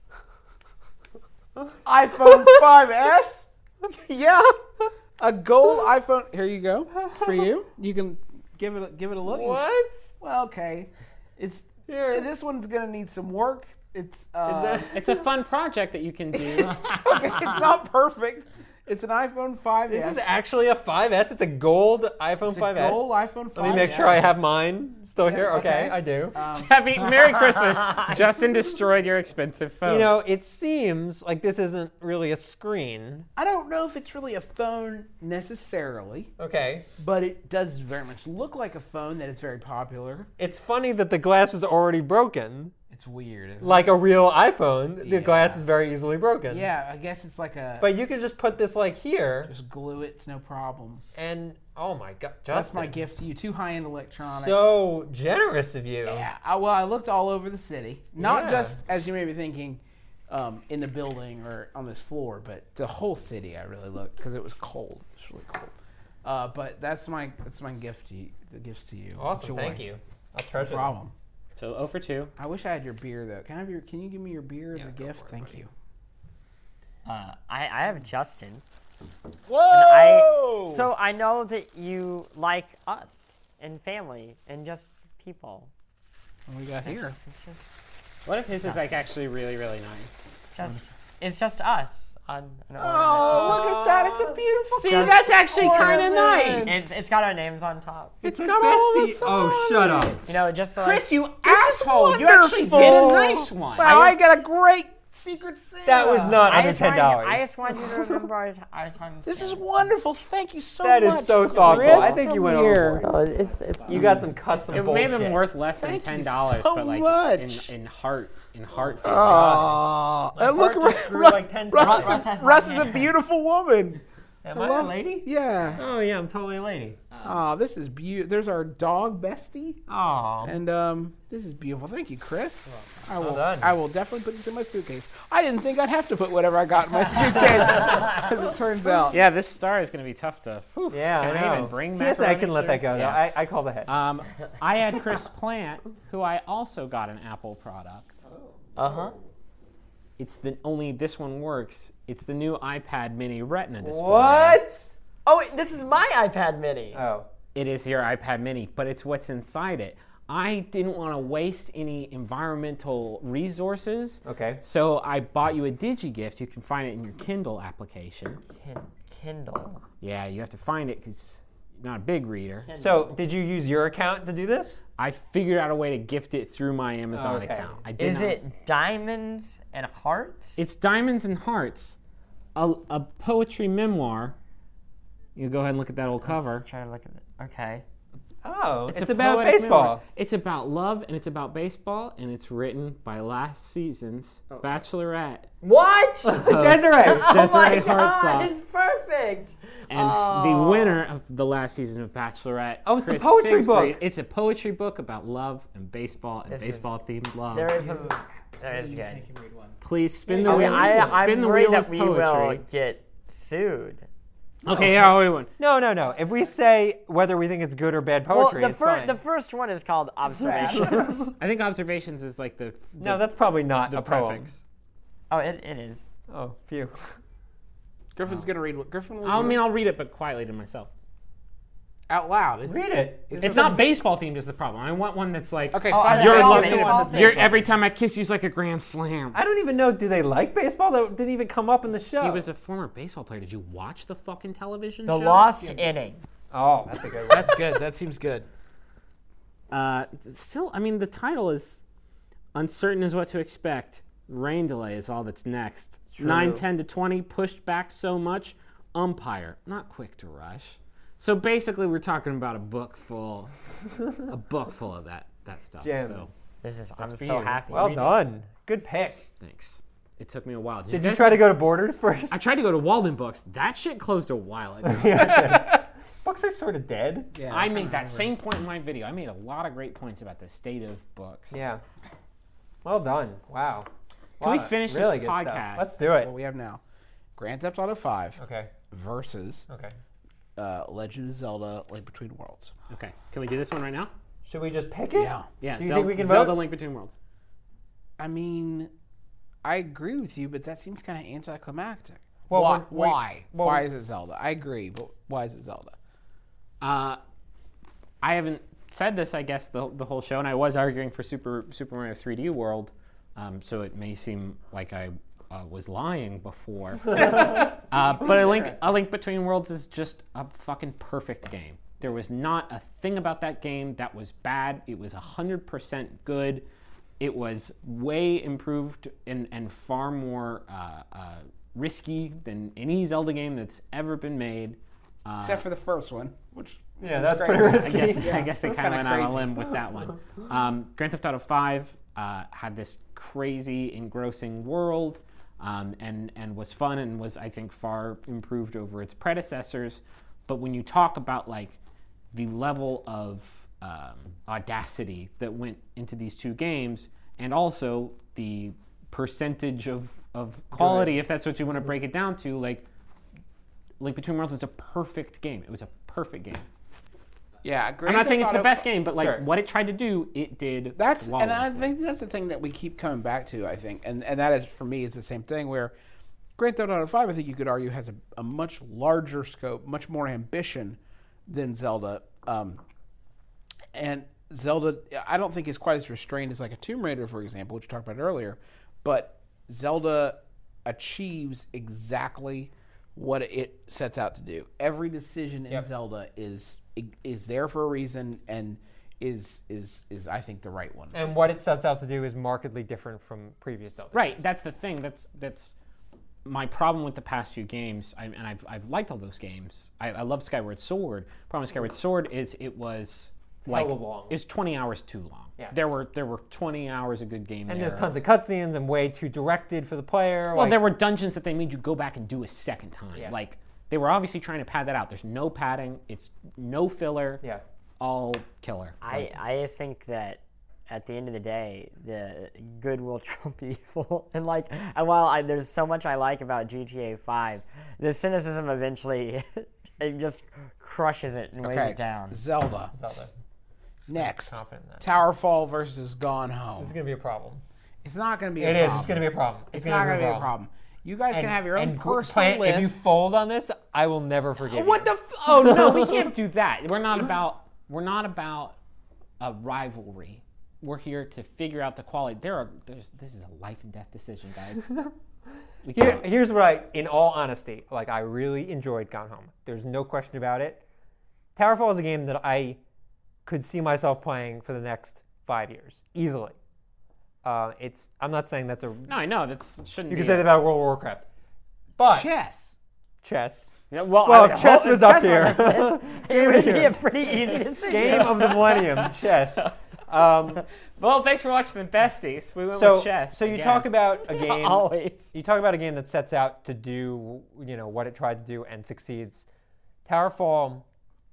iPhone five S? Yeah. A gold iPhone. Here you go. For you. You can give it a, give it a look. What? Well, okay. It's Here. This one's gonna need some work. It's uh, that- It's a fun project that you can do. okay, it's not perfect. It's an iPhone five S. This is actually a five S. It's a gold iPhone It's a five S. gold iPhone five S. Let me make sure I have mine still Yeah, here. Okay, okay. I do. Um, Happy Merry Christmas. Justin destroyed your expensive phone. You know, it seems like this isn't really a screen. I don't know if it's really a phone necessarily, Okay. but it does very much look like a phone that is very popular. It's funny that the glass was already broken. It's weird. Isn't Like a real iPhone, the Yeah. glass is very easily broken. it? Yeah, I guess it's like a. But you can just put this like here, just glue it. It's no problem. and oh my god, So that's Justin, my gift to you. Two high-end electronics. so generous of you. Yeah. I, well, I looked all over the city, not Yeah. just as you may be thinking, um, in the building or on this floor, but the whole city. I really looked because it was cold. It's really cold. Uh, but that's my that's my gift to you. The gifts to you. Awesome, Joy. thank you. I'll No treasure them. problem. so zero for two. I wish I had your beer though. Can I have your? Can you give me your beer as Yeah, a go gift? for it, Thank buddy. you. Uh, I, I have Justin. Whoa! I, so I know that you like us and family and just people. what do we got here? It's just, What if his is like actually really, really nice? it's just, it's just us on an ornament. Oh, look at that! It's a beautiful. See, Just that's actually kind of ornament. nice. It's, it's got our names on top. It's got all of us Oh, on shut it. up. You know, just so Chris, you This is asshole! You actually did a wonderful. nice one. Wow, I, just- got a great Secret Santa. That was not I under just, ten want you, dollars. I just want you to remember our, our time. This is together. wonderful. Thank you so That much. is so thoughtful. Chris, I think you come went here. overboard. No, it's, it's, You got some custom It may bullshit. have been worth less than Thank you ten dollars, so but like much. in in heart in heart. Oh, and look, heart just grew Russ, like ten Russ, times. is- Russ has Russ long is a hair. beautiful woman. Am I a lady? Yeah. Oh yeah, I'm totally a lady. Oh, this is beautiful. There's our dog, Bestie. Oh. And um, this is beautiful. Thank you, Chris. I will. done. I will definitely put this in my suitcase. I didn't think I'd have to put whatever I got in my suitcase, as it turns out. Yeah, this star is going to be tough to. Whew, Yeah, can I I, know. even bring Yes, I macaroni can let through? that go. though. Yeah. I, I call the head. Um, I had Chris Plant, who I also got an Apple product. Uh huh. It's the only this one works. It's the new iPad Mini Retina display. What? Oh, wait, this is my iPad Mini. Oh. It is your iPad Mini, but it's what's inside it. I didn't want to waste any environmental resources, Okay. so I bought you a DigiGift. You can find it in your Kindle application. Kin- Kindle. Yeah, you have to find it because you're not a big reader. So, did you use your account to do this? I figured out a way to gift it through my Amazon Okay. account. I did Is not- it diamonds and hearts? It's Diamonds and Hearts, a, a poetry memoir. You go ahead and look at that old cover. Let's try to look at it. Okay. Oh, it's, a about poetic baseball. memoir. It's about love and it's about baseball, and it's written by last season's Bachelorette. What? Desiree. Oh Desiree my God, Hartsock. it's perfect. And Oh. the winner of the last season of Bachelorette. Oh, it's a Chris poetry Siegfried. book. It's a poetry book about love and baseball and This is- baseball themed love. There is some. There is good. Please spin the I wheel. mean, I, spin I'm the worried wheel that of we will poetry. get sued. Okay, yeah, wait one. No, no, no. If we say whether we think it's good or bad poetry, well, the it's first fine. the first one is called observations. I think observations is like the, no, the- that's probably not the a poem. prefix. oh, it, it is. Oh, phew. Griffin's gonna read what Griffin will I do mean, I'll read it, but quietly to myself. out loud. It's, Read it. It's not baseball themed is the problem. I want one that's like Okay, Oh, fine. are You're they all love- baseball you're- themed? you're- every time I kiss you's like a grand slam. I don't even know. Do they like baseball? That didn't even come up in the show. He was a former baseball player. Did you watch the fucking television The show? lost inning. Oh, that's a good one. That's good. That seems good. Uh, still, I mean, the title is uncertain as what to expect. Rain delay is all that's next. true. nine ten to twenty, pushed back so much. Umpire, not quick to rush. So basically, we're talking about a book full, a book full of that that stuff. Gems. So This is. I'm for so you. happy. Well Read it. done. Good pick. thanks. It took me a while. Did you try to go to Borders first? I tried to go to Walden Books. That shit closed a while ago. Books are sort of dead. Yeah. I made that same point in my video. I made a lot of great points about the state of books. Yeah. Well done. Wow. Can we Wow, finish this really good stuff. podcast? Let's do it. What we have now: Grand Theft Auto five Okay. versus Okay. uh, Legend of Zelda: Link Between Worlds. Okay. Can we do this one right now? Should we just pick it? Yeah. Yeah. Do you Zel- think we can Zelda vote? Link Between Worlds. I mean, I agree with you, but that seems kind of anticlimactic. Well, why? we're- we- why? well, why is it Zelda? I agree, but why is it Zelda? Uh, I haven't said this, I guess, the the whole show, and I was arguing for Super Super Mario three D World, um, so it may seem like I uh, was lying before. uh, but a link a Link Between Worlds is just a fucking perfect game. There was not a thing about that game that was bad. It was one hundred percent good. It was way improved and, and far more uh, uh, risky than any Zelda game that's ever been made. Uh, Except for the first one, which Yeah, was that's crazy. pretty risky. I guess, Yeah, I guess they that's kind of kinda went on a crazy. limb with that one. Um, Grand Theft Auto five uh, had this crazy, engrossing world um, and, and was fun and was, I think, far improved over its predecessors. But when you talk about like the level of um, audacity that went into these two games, and also the percentage of, of quality, if that's what you want to break it down to, like Link Between Worlds is a perfect game. It was a perfect game. Yeah, Grand I'm not Theft saying it's the Auto best game, but like Sure. what it tried to do, it did. That's and I flawlessly. think that's the thing that we keep coming back to. I think, and and that is for me is the same thing. Where Grand Theft Auto five, I think you could argue, has a, a much larger scope, much more ambition than Zelda. Um, and Zelda, I don't think is quite as restrained as like a Tomb Raider, for example, which we talked about earlier. But Zelda achieves exactly what it sets out to do. Every decision in Yep. Zelda is is there for a reason and is is is I think the right one. And what it sets out to do is markedly different from previous Zelda. Right, that's the thing. That's that's my problem with the past few games, I, and I've I've liked all those games. I, I love Skyward Sword. Problem with Skyward Sword is it was like Hella long. it was twenty hours too long. Yeah. There were there were twenty hours of good game And there. there's tons of cutscenes and way too directed for the player. Well, like, there were dungeons that they made you go back and do a second time. Yeah. Like they were obviously trying to pad that out. There's no padding. It's no filler. Yeah. All killer. I, I just think that at the end of the day, the good will trump evil. And like, and while I, there's so much I like about G T A five, the cynicism eventually it just crushes it and weighs Okay, it down. Zelda. Zelda. Next, Confident in that. Towerfall versus Gone Home. It's going to be a problem. It's not going to be a It is. problem. It's going to be a problem. It's not going to be a problem. You guys can have your own and personal plan- lists. If you fold on this, I will never forgive What you. the? F- oh no, we can't do that. We're not about. We're not about a rivalry. We're here to figure out the quality. There are. There's. This is a life and death decision, guys. We Here, can't. here's what I, in all honesty, like I really enjoyed Gone Home. There's no question about it. Towerfall is a game that I could see myself playing for the next five years easily. Uh, it's. I'm not saying that's a. No, I know that's shouldn't You be. can say a- that about World of Warcraft, but chess. chess. Yeah, well, Well, I- if chess hold- was up chess here. on this list, it would be a pretty easy decision. Game of the millennium, chess. Um, Well, thanks for watching the besties. We went so, with chess. so you again. talk about a game. Always. You talk about a game that sets out to do, you know, what it tried to do and succeeds. Towerfall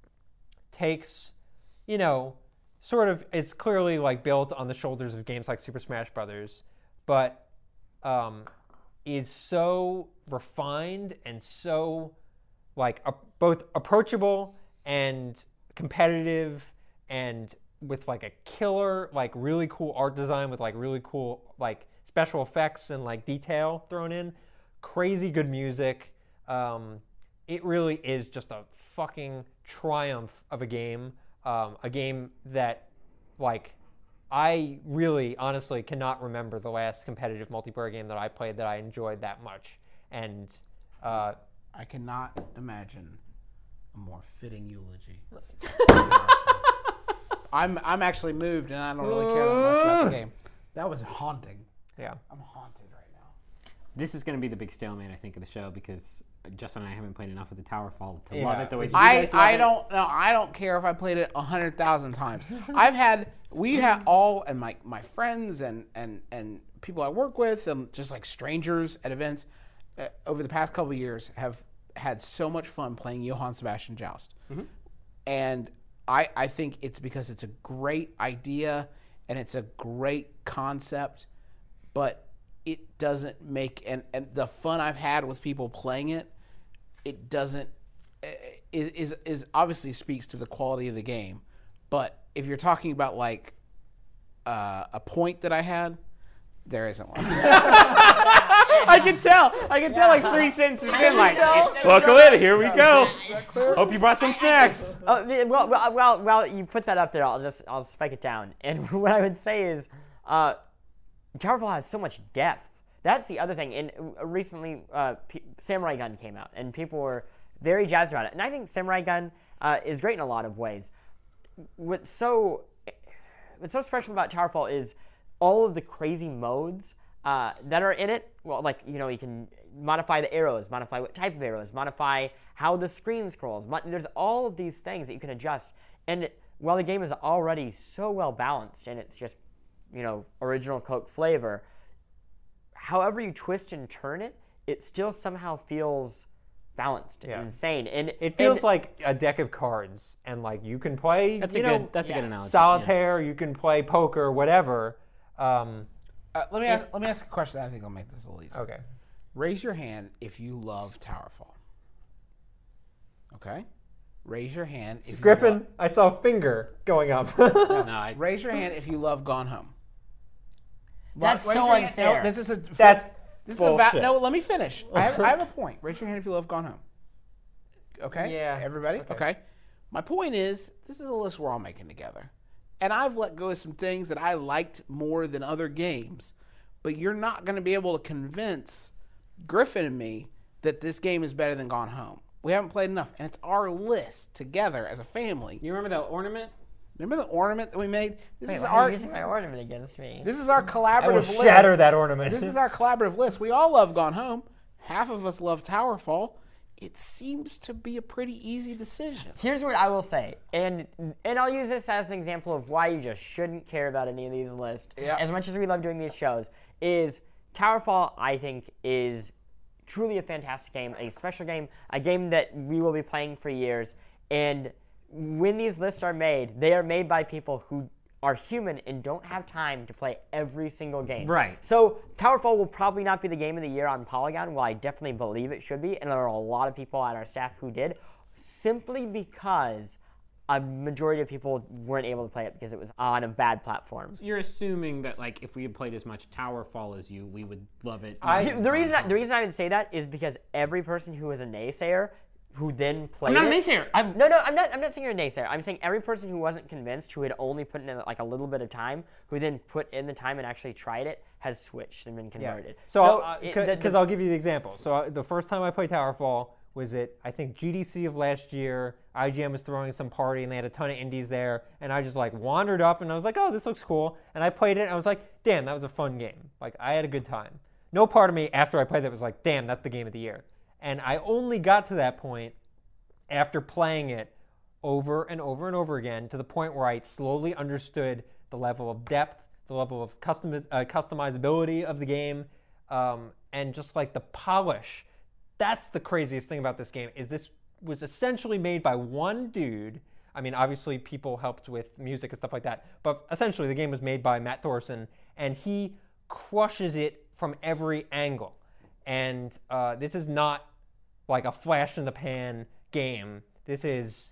takes, you know, sort of, it's clearly like built on the shoulders of games like Super Smash Brothers, but um, is so refined and so like a, both approachable and competitive and with like a killer, like really cool art design with like really cool like special effects and like detail thrown in, crazy good music. Um, it really is just a fucking triumph of a game. Um, a game that like I really honestly cannot remember the last competitive multiplayer game that I played that I enjoyed that much. And uh, I cannot imagine a more fitting eulogy. I'm I'm actually moved, and I don't really care that much about the game. That was haunting. yeah. I'm haunted right now. This is going to be the big stalemate, I think, of the show because Justin and I haven't played enough of the Towerfall to Yeah. love it the way you I, guys love I it. don't know. I don't care if I played it a hundred thousand times. I've had we have all and my my friends and and and people I work with and just like strangers at events uh, over the past couple of years have had so much fun playing Johann Sebastian Joust, and I I think it's because it's a great idea and it's a great concept, but it doesn't make and and the fun I've had with people playing it. It doesn't is, is is obviously speaks to the quality of the game, but if you're talking about like uh, a point that I had, there isn't one. I can tell. I can tell like three sentences in, like, tell? buckle in, here we go. Hope you brought some snacks. Oh, well, well, well, well, you put that up there. I'll just, I'll spike it down. And what I would say is, uh, Towerfall has so much depth. That's the other thing. And recently, uh, P- Samurai Gun came out, and people were very jazzed about it. And I think Samurai Gun uh, is great in a lot of ways. What's so, what's so special about Towerfall is all of the crazy modes uh, that are in it. Well, like, you know, you can modify the arrows, modify what type of arrows, modify how the screen scrolls. Mod- There's all of these things that you can adjust. And while the game is already so well balanced, and it's just, you know, original Coke flavor, however you twist and turn it, it still somehow feels balanced Yeah. and insane. And It feels and, like a deck of cards, and like you can play, That's you a know, good. That's a yeah. good analogy. solitaire, you can play poker, whatever. Um, Uh, let me ask, let me ask a question. I think I'll make this a little easier. okay. Raise your hand if you love Towerfall. Okay. Raise your hand if you Griffin, love, I saw a finger going up. Yeah. No, I, raise your hand if you love Gone Home. That's Raise so your hand- unfair. No, this is a That's this bullshit. is a va- no. Let me finish. I have, I have a point. Raise your hand if you love Gone Home. Okay. Yeah, Everybody. okay. Okay. My point is, this is a list we're all making together, and I've let go of some things that I liked more than other games, but you're not going to be able to convince Griffin and me that this game is better than Gone Home. We haven't played enough, and it's our list together as a family. you remember that ornament? Remember the ornament that we made? This Wait, is why our are you using my ornament against me? this is our I will collaborative list. shatter that ornament. This is our collaborative list. We all love Gone Home. Half of us love Towerfall. It seems to be a pretty easy decision. Here's what I will say, and and I'll use this as an example of why you just shouldn't care about any of these lists. Yeah. As much as we love doing these shows, is Towerfall, I think, is truly a fantastic game, a special game, a game that we will be playing for years. And when these lists are made, they are made by people who are human and don't have time to play every single game. Right. So Towerfall will probably not be the game of the year on Polygon, while I definitely believe it should be, and there are a lot of people on our staff who did, simply because a majority of people weren't able to play it because it was on a bad platform. You're assuming that like if we had played as much Towerfall as you, we would love it. I- The, the reason I, the reason I would say that is because every person who was a naysayer who then played I'm not a it- naysayer. I've, No, no, I'm not. I'm not saying you're a naysayer. I'm saying every person who wasn't convinced, who had only put in like a little bit of time, who then put in the time and actually tried it, has switched and been converted. So, it- because the- the- I'll give you the example. So uh, the first time I played Towerfall was at, I think, G D C of last year. I G N was throwing some party, and they had a ton of indies there. And I just, like, wandered up, and I was like, oh, this looks cool. And I played it, and I was like, damn, that was a fun game. Like, I had a good time. No part of me, after I played it, was like, damn, that's the game of the year. And I only got to that point after playing it over and over and over again, to the point where I slowly understood the level of depth, the level of customiz- uh, customizability of the game, um, and just like the polish. That's the craziest thing about this game, is this was essentially made by one dude. I mean, obviously people helped with music and stuff like that, but essentially the game was made by Matt Thorson, and he crushes it from every angle. And uh, this is not like a flash in the pan game. This is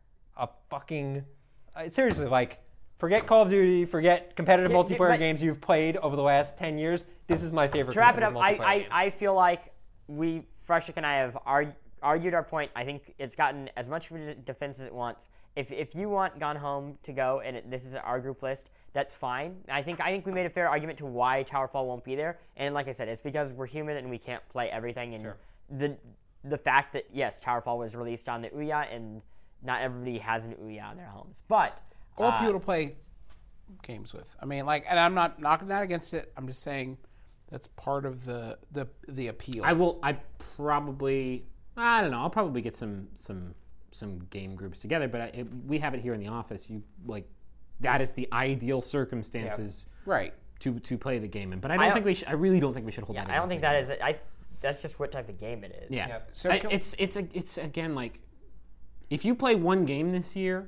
a fucking uh, seriously, like, forget Call of Duty, forget competitive Yeah, yeah, multiplayer but- games you've played over the last ten years. This is my favorite. To wrap it up, competitive I, multiplayer game. I, I feel like we, Freshik and I, have arg- argued our point. I think it's gotten as much of a defense as it wants. If if you want Gone Home to go, and it, this is our group list, that's fine. I think I think we made a fair argument to why Towerfall won't be there. And like I said, it's because we're human and we can't play everything. And Sure. the the fact that, yes, Towerfall was released on the Ouya, and not everybody has an Ouya in their homes. But Or uh, people to play games with. I mean, like, and I'm not knocking that against it. I'm just saying that's part of the the the appeal. I will. I probably. I don't know. I'll probably get some some some game groups together. But I, it, we have it here in the office. You like that is the ideal circumstances right. to to play the game in. But I don't I- think we. Should, I really don't think we should hold yeah, that. I don't think against that is. I that's just what type of game it is. Yeah. Yep. So I- can- it's it's a, it's again like if you play one game this year,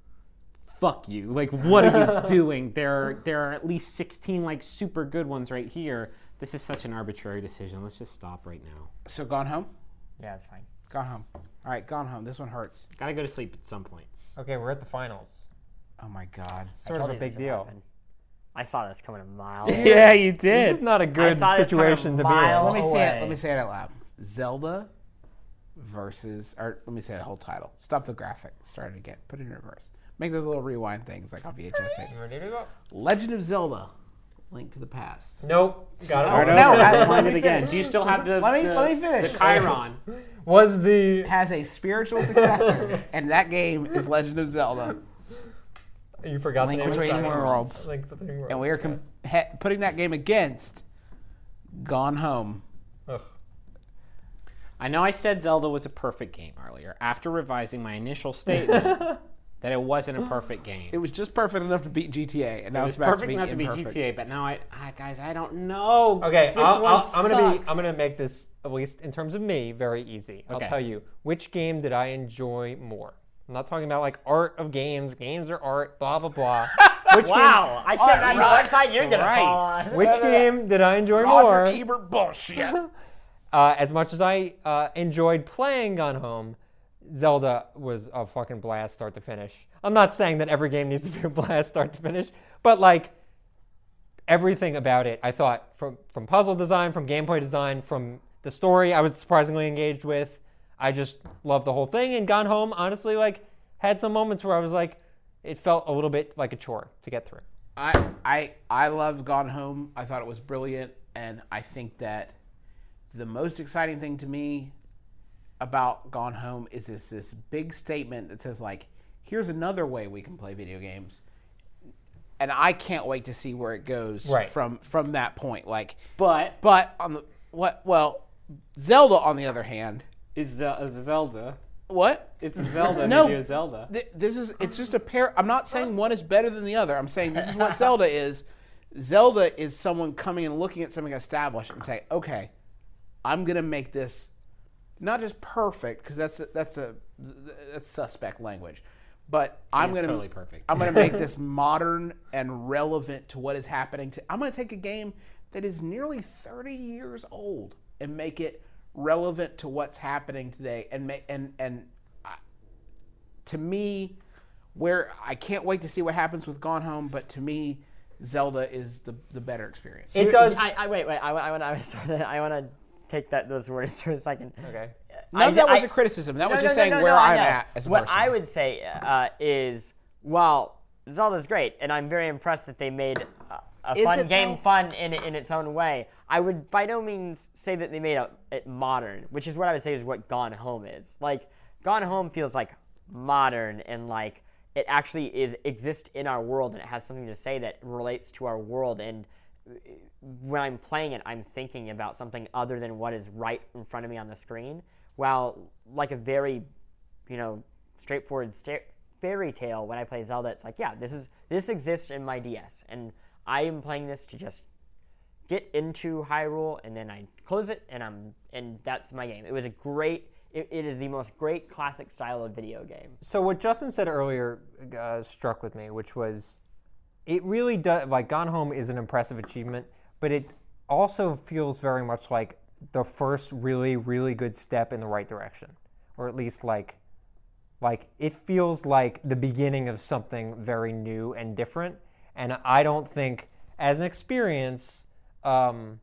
fuck you. Like, what are you doing? There are there are at least sixteen like super good ones right here. This is such an arbitrary decision. Let's just stop right now. So Gone Home? Yeah, it's fine. Gone Home. All right, Gone Home. This one hurts. Gotta go to sleep at some point. Okay, we're at the finals. Oh my God. Sort told of a you this big would deal. happen. I saw this coming a mile. Yeah, you This did. is not a good saw this coming a situation to be in. mile Let me say it. away. Let me say it out loud. Zelda versus, or let me say the whole title. Stop the graphic. Start it again. Put it in reverse. Make those little rewind things like on V H S tapes. Ready to go? Legend of Zelda: Link to the Past. Nope. Got it. Start all. No, over. I- Rewind let it me again. finish. Do you still have the Let me- the, let me finish. the Chiron? Was the Has a spiritual successor, and that game is Legend of Zelda. you forgot Link the name Between of the game? Worlds. Link Between Worlds. And we are com- he- putting that game against Gone Home. Ugh. I know I said Zelda was a perfect game earlier after revising my initial statement that it wasn't a perfect game. It was just perfect enough to beat G T A, and now It it's was back perfect to being enough to be imperfect. G T A, but now I, I guys, I don't know. Okay, this I'll, one I'll, I'm gonna be. sucks. I'm gonna make this at least in terms of me very easy. I'll Okay. tell you which game did I enjoy more. I'm not talking about like art of games. Games are art. Blah blah blah. Which Wow, I can't imagine right. what side you're gonna Christ. fall on. game? Which game did I enjoy Roger more? Ebert bullshit. Uh, as much as I uh, enjoyed playing Gone Home, Zelda was a fucking blast start to finish. I'm not saying that every game needs to be a blast start to finish, but like everything about it, I thought from from puzzle design, from gameplay design, from the story, I was surprisingly engaged with. I just loved the whole thing. And Gone Home, honestly, like had some moments where I was like, it felt a little bit like a chore to get through. I I I loved Gone Home. I thought it was brilliant, and I think that the most exciting thing to me about Gone Home is this this big statement that says like, here's another way we can play video games, and I can't wait to see where it goes Right. from from that point. Like, But but on the what? Well, Zelda on the other hand, is Zel- is Zelda? what? It's Zelda. No. Video Zelda. Th- This is it's just a pair. I'm not saying one is better than the other. I'm saying this is what Zelda is. Zelda is someone coming and looking at something established and say, okay, I'm gonna make this not just perfect because that's a, that's a that's suspect language, but I'm It's gonna totally perfect. I'm gonna make this modern and relevant to what is happening. To I'm gonna take a game that is nearly thirty years old and make it relevant to what's happening today. And make and and uh, to me, where I can't wait to see what happens with Gone Home, but to me, Zelda is the the better experience. It does. I, I wait, wait. I, I want. I, I want to take that those words for a second. Okay. None I- of that was I- a criticism. That No, was no, just no, saying no, where no, I I'm know. at as a What person. I would say uh, is, well, Zelda's great, and I'm very impressed that they made a, a Is fun it, game though? fun in in its own way. I would by no means say that they made a, it modern, which is what I would say is what Gone Home is. Like, Gone Home feels like modern and like it actually is exists in our world, and it has something to say that relates to our world. And when I'm playing it, I'm thinking about something other than what is right in front of me on the screen. While like a very, you know, straightforward sta- fairy tale, when I play Zelda, it's like, yeah, this is this exists in my D S, and I am playing this to just get into Hyrule, and then I close it, and I'm and that's my game. It was a great. It, it is the most great classic style of video game. So what Justin said earlier uh, struck with me, which was, it really does, like Gone Home is an impressive achievement, but it also feels very much like the first really, really good step in the right direction. Or at least like, like it feels like the beginning of something very new and different. And I don't think, as an experience, um,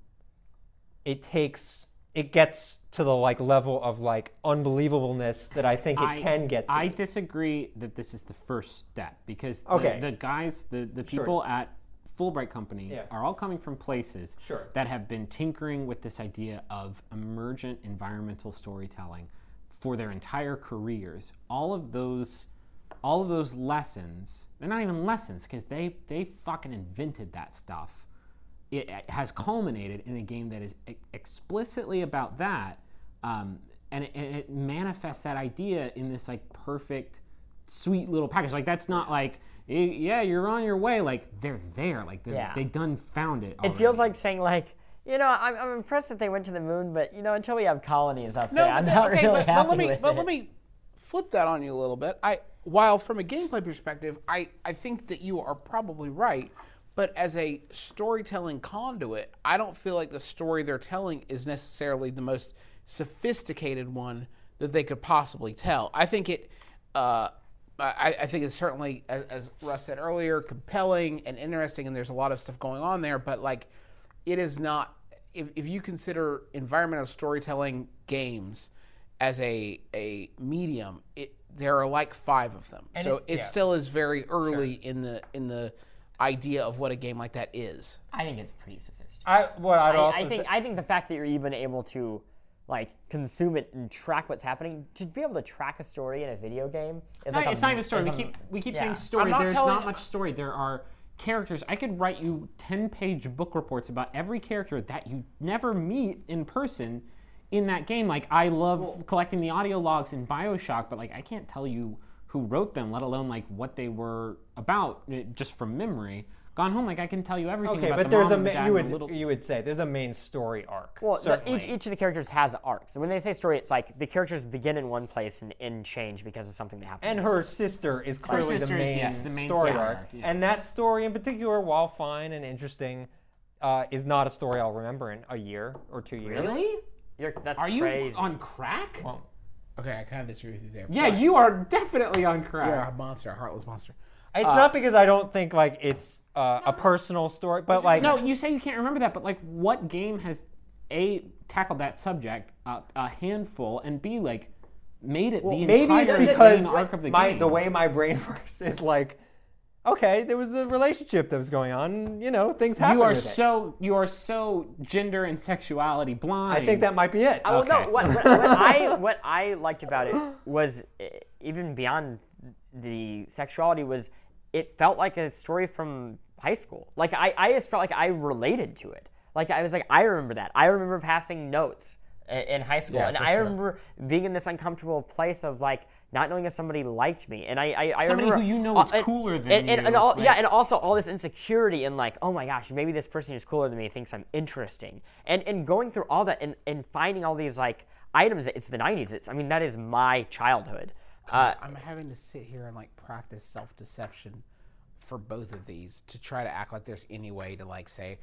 it takes, it gets to the like level of like unbelievableness that I think it I, can get to. I disagree that this is the first step because Okay. the, the guys, the, the people at Fulbright Company Yeah. are all coming from places Sure. that have been tinkering with this idea of emergent environmental storytelling for their entire careers. All of those, all of those lessons, they're not even lessons because they they fucking invented that stuff. It, it has culminated in a game that is e- explicitly about that, um, and, it, and it manifests that idea in this like perfect, sweet little package. Like that's not like, y- yeah, you're on your way. Like they're there. Like they're, Yeah. they done found it. It feels already. like saying like, you know, I'm, I'm impressed that they went to the moon, but you know, until we have colonies up No, there, I'm but not that- okay, really but, but happy let me with but it. let me flip that on you a little bit. I while from a gameplay perspective, I, I think that you are probably right, but as a storytelling conduit, I don't feel like the story they're telling is necessarily the most sophisticated one that they could possibly tell. I think it uh, I, I think it's certainly, as, as Russ said earlier, compelling and interesting, and there's a lot of stuff going on there. But like, it is not. If, if you consider environmental storytelling games as a a medium, it there are like five of them. And so it- it, yeah. still is very early in the in the idea of what a game like that is. I think it's pretty sophisticated. I what I'd I, also I think say, I think the fact that you're even able to like consume it and track what's happening, to be able to track a story in a video game is No, like it's a, not even a story. is We a- keep we keep yeah. saying story. I'm not There's telling- not much story. There are characters. I could write you ten-page book reports about every character that you never meet in person in that game. Like, I love collecting the audio logs in BioShock, but like I can't tell you who wrote them, let alone like what they were about, eh, just from memory. Gone Home, like I can tell you everything okay, about but the there's mom a and the ma- dad you and would the little. you would say there's a main story arc. Well, the, certainly. each each of the characters has arcs. When they say story, it's like the characters begin in one place and, and change because of something that happened. And her sister is clearly sister the is, main, yes, the main story story arc. arc, yeah. And that story in particular, while fine and interesting, uh, is not a story I'll remember in a year or two years. Really? You're, that's Are you crazy. on crack? Well, Okay, I kind of disagree with you there. yeah, but you are definitely on crack. you're a monster, a heartless monster. it's not because I don't think like it's uh, a personal story, but like No, you say you can't remember that, but like, what game has A, tackled that subject, uh, a handful, and B, like, made it the maybe entire it's main because arc of the my game? the way my brain works is like, okay, there was a relationship that was going on. You know, things happen. you are with it. so you are so gender and sexuality blind. I think that might be it. Oh Okay. no! What, what, what I what I liked about it was eh, even beyond the sexuality was it felt like a story from high school. Like I, I just felt like I related to it. Like I was like I remember that. I remember passing notes i- in high school, Yeah, and for I sure. remember being in this uncomfortable place of like not knowing if somebody liked me, and I, I, I Somebody remember, who you know uh, is and- cooler than and, and, you, and all, yeah, like- and also all this insecurity and like, oh my gosh, maybe this person who's cooler than me thinks I'm interesting, and and going through all that and, and finding all these like items. It's the nineties. It's I mean that is my childhood. Uh, I'm having to sit here and like practice self-deception for both of these to try to act like there's any way to like say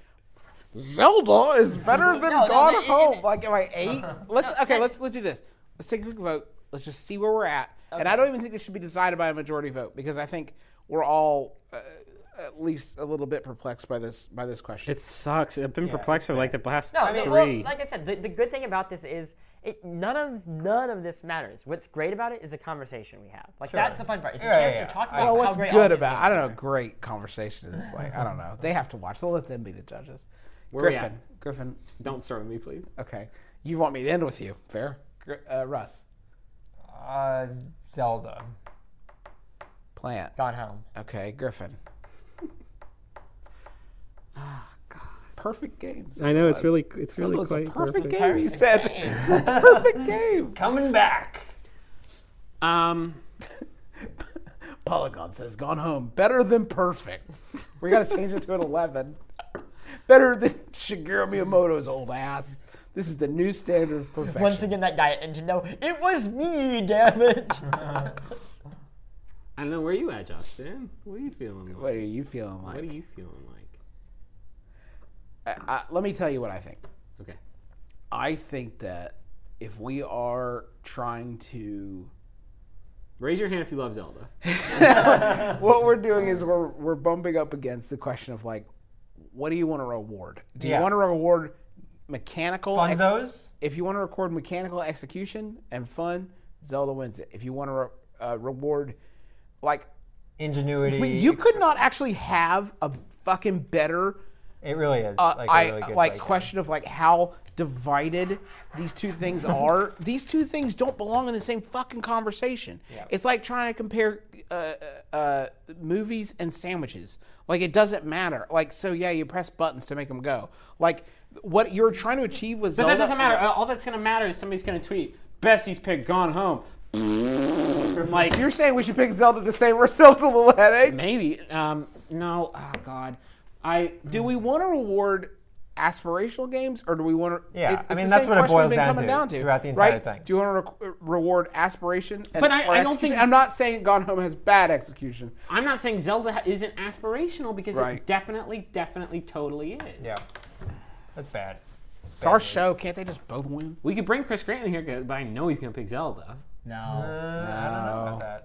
Zelda is better than No, no, Gone but it- Home. it- like, am I eight? Let's okay. Let's let's do this. Let's take a quick vote. Let's just see where we're at. And I don't even think this should be decided by a majority vote because I think we're all uh, at least a little bit perplexed by this by this question. it sucks. I've been perplexed for like the last no, I mean, three. well, like I said, the, the good thing about this is it none of none of this matters. What's great about it is the conversation we have. Like that's the fun part. It's a Yeah, chance yeah, to talk yeah. about well, how what's great all good these about games I don't are. know. Great conversation is like I don't know. They have to watch. They'll let them be the judges. Where we Griffin, at? Griffin. Don't start with me, please. Okay, you want me to end with you? Fair, Gr- uh, Russ. Uh, Zelda. Plant. Gone Home. Okay, Griffin. Ah, God. Perfect games. I know, it's really- it's Zelda's really a quite perfect perfect. game. He said it's a perfect game. Coming back. Um, Polygon says Gone Home better than perfect. We got to change it to an eleven. Better than Shigeru Miyamoto's old ass. This is the new standard of perfection. Once again, that guy at Nintendo. It was me, damn it. I don't know where you at, Justin. What are you feeling like? What are you feeling like? What are you feeling like? I, I, let me tell you what I think. Okay. I think that if we are trying to Raise your hand if you love Zelda. what we're doing is we're we're bumping up against the question of like, what do you want to reward? Do you Yeah. want to reward mechanical? ex- Funzos? if you want to record mechanical execution and fun, Zelda wins it. If you want to re- uh, reward, like, Ingenuity. we- you could not actually have a fucking better It really is. uh, like a I really good like breakdown. question of like how divided these two things are. These two things don't belong in the same fucking conversation. Yeah. It's like trying to compare uh, uh, movies and sandwiches. Like it doesn't matter. Like so, yeah, you press buttons to make them go. Like what you're trying to achieve was But Zelda. that doesn't matter. Uh, All that's going to matter is somebody's going to tweet, Bessie's pick Gone Home. like, You're saying we should pick Zelda to save ourselves a little headache? maybe. Um, no. Oh, God. I Do we want to reward aspirational games, or do we want to? Yeah, it- I it's mean, the that's same what it question we've boils been down coming to down to throughout the entire right? thing. Do you want to rec- reward aspiration? And, But I- or I don't execution? think- I'm not saying Gone Home has bad execution. I'm not saying Zelda ha- isn't aspirational because Right. it definitely, definitely, totally is. Yeah. That's bad. It's our show. Can't they just both win? We could bring Chris Grant in here, but I know he's going to pick Zelda. No. Uh, I don't know about that.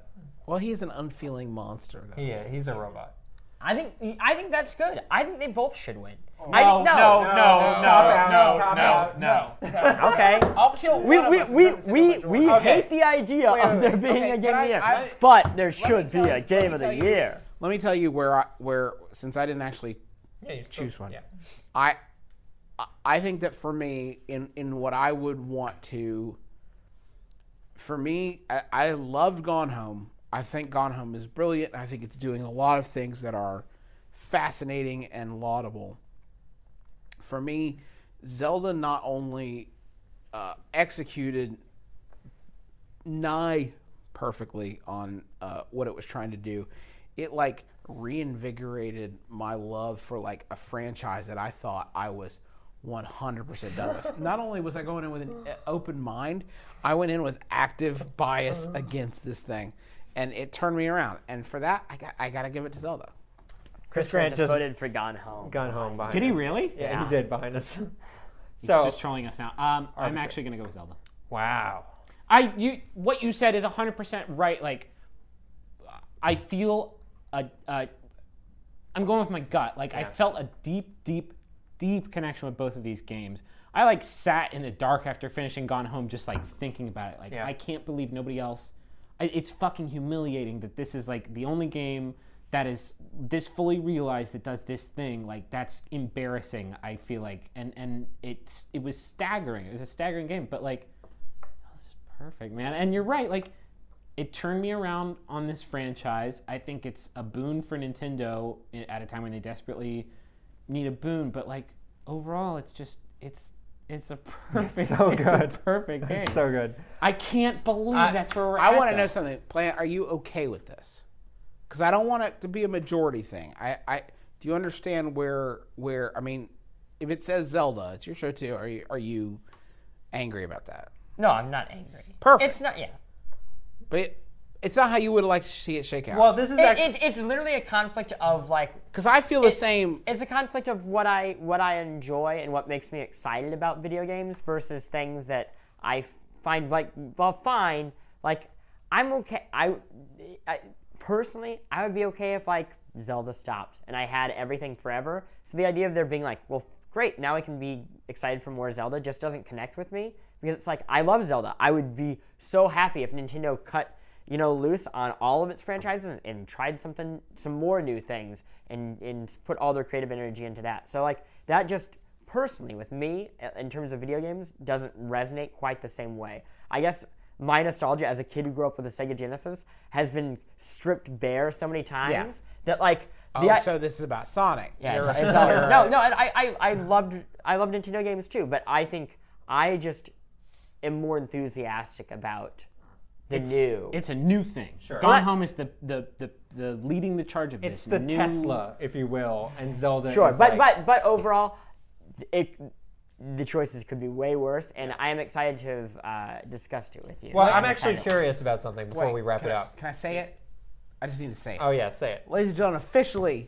Well, he's an unfeeling monster, though. Yeah, he's a robot. I think I think that's good. I think they both should win. No, I think no, no, no, no, no, no, no. Okay. I'll kill We one we of us we and then we, the we Okay. hate the idea Wait, of wait, there wait. being Okay, a game can of the year, I- I- but there Let me should be tell a you- game let of me the tell you- year. Let me tell you where I, where since I didn't actually Yeah, you choose one. Yeah. I I think that for me, in in what I would want to, for me, I, I loved Gone Home. I think Gone Home is brilliant. I think it's doing a lot of things that are fascinating and laudable. For me, Zelda not only uh, executed nigh perfectly on uh, what it was trying to do, it like reinvigorated my love for like a franchise that I thought I was one hundred percent done with. Not only was I going in with an open mind, I went in with active bias against this thing, and it turned me around. And for that, I got I got to give it to Zelda. Chris Grant Grant just just- voted for Gone Home. Gone home behind Did he us. really? Yeah, Yeah. he did behind us. He's so, just trolling us now. Um, I'm actually going to go with Zelda. wow. I you what you said is one hundred percent right. Like, I feel a, a I'm going with my gut. Like, I Yeah. felt a deep, deep, deep connection with both of these games. I like sat in the dark after finishing Gone Home, just like thinking about it. Like, Yeah. I can't believe nobody else. I, it's fucking humiliating that this is like the only game that is this fully realized that does this thing. Like, that's embarrassing. I feel like, and and it's it was staggering. It was a staggering game, but like, this is perfect, man. And you're right. Like, it turned me around on this franchise. I think it's a boon for Nintendo at a time when they desperately need a boon. But like, overall, it's just it's it's a perfect, so it's good. a perfect game. It's so good. I can't believe I- that's where we're I at. want to though. know something. Plant, are you okay with this? Because I don't want it to be a majority thing. I, I do you understand where where I mean, if it says Zelda, it's your show too. Are you are you angry about that? No, I'm not angry. Perfect. It's not. Yeah. But it, it's not how you would like to see it shake out. Well, this is It, actually. it, it's literally a conflict of like. because I feel the it- same. It's a conflict of what I what I enjoy and what makes me excited about video games versus things that I f- find like well fine. Like I'm okay. I, I personally I would be okay if like Zelda stopped and I had everything forever. So the idea of there being like, well, great, now I can be excited for more Zelda just doesn't connect with me because it's like I love Zelda. I would be so happy if Nintendo cut, you know, loose on all of its franchises and, and tried something, some more new things, and and put all their creative energy into that. So like that just personally with me in terms of video games doesn't resonate quite the same way. I guess my nostalgia as a kid who grew up with a Sega Genesis has been stripped bare so many times that like Oh, the i- so this is about Sonic. yeah, You're it's, right. it's all, no, no. and I, I, I loved, I loved Nintendo games too, but I think I just am more enthusiastic about the It's, new. it's a new thing. Sure. Gone But- Home is the, the, the, the leading the charge of It's this. the new, Tesla, if you will, and Zelda. sure, is but like, but but overall, it the choices could be way worse, and I am excited to have uh, discussed it with you. Well, So I'm actually excited. curious about something before Wait, we wrap can it I- up. Can I say it? I just need to say it. Oh yeah, say it. Ladies and gentlemen, officially,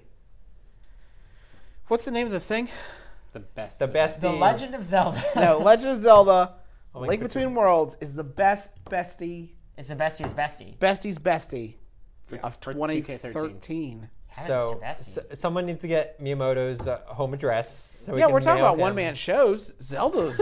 what's the name of the thing? The best. The of best. The Legend of Zelda. No, Legend of Zelda: A Link Link Between Between Worlds is the best bestie, It's the bestie's bestie. bestie's bestie Yeah, of for twenty two K thirteen. thirteen. Heavens So, to bestie. s- someone needs to get Miyamoto's uh, home address. So we Yeah, can we're talking mail about him. one man shows. Zelda's.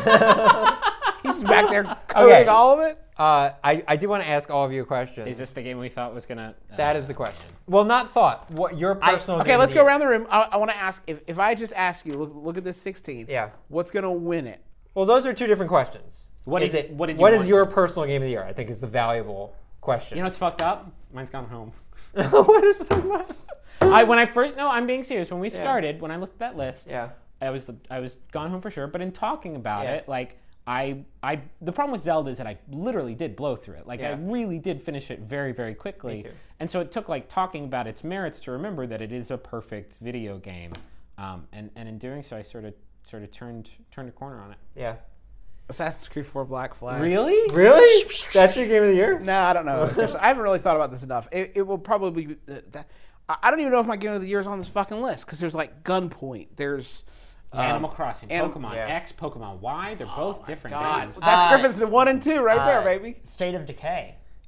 He's back there coding Okay. all of it. Uh, I, I do want to ask all of you a question. Is this the game we thought was gonna? Uh, That is the question. Well, not thought. What your personal? Okay, game let's of go the year. around the room. I, I want to ask if, if I just ask you, look, look at this sixteen. Yeah. What's gonna win it? Well, those are two different questions. What is did- it? what did you What is want? your personal game of the year? I think is the valuable question. You know what's fucked up? Mine's Gone Home. what is that? I when I first no, I'm being serious. When we started, when I looked at that list, Yeah. I was I was Gone Home for sure. But in talking about Yeah. it, like I I the problem with Zelda is that I literally did blow through it. Like I Yeah. really did finish it very very quickly. Me too. And so it took like talking about its merits to remember that it is a perfect video game. Um, and and in doing so, I sort of sort of turned turned a corner on it. Yeah. Assassin's Creed four Black Flag. Really? Really? That's your game of the year? No, I don't know. Officially, I haven't really thought about this enough. It, it will probably be. Uh, that, I I don't even know if my game of the year is on this fucking list because there's like Gunpoint. There's um, Animal Crossing, Anim- Pokemon Yeah. X, Pokemon Y. They're both different God, games. that's Uh, Griffin's the one and two right there, Uh, baby. State of Decay.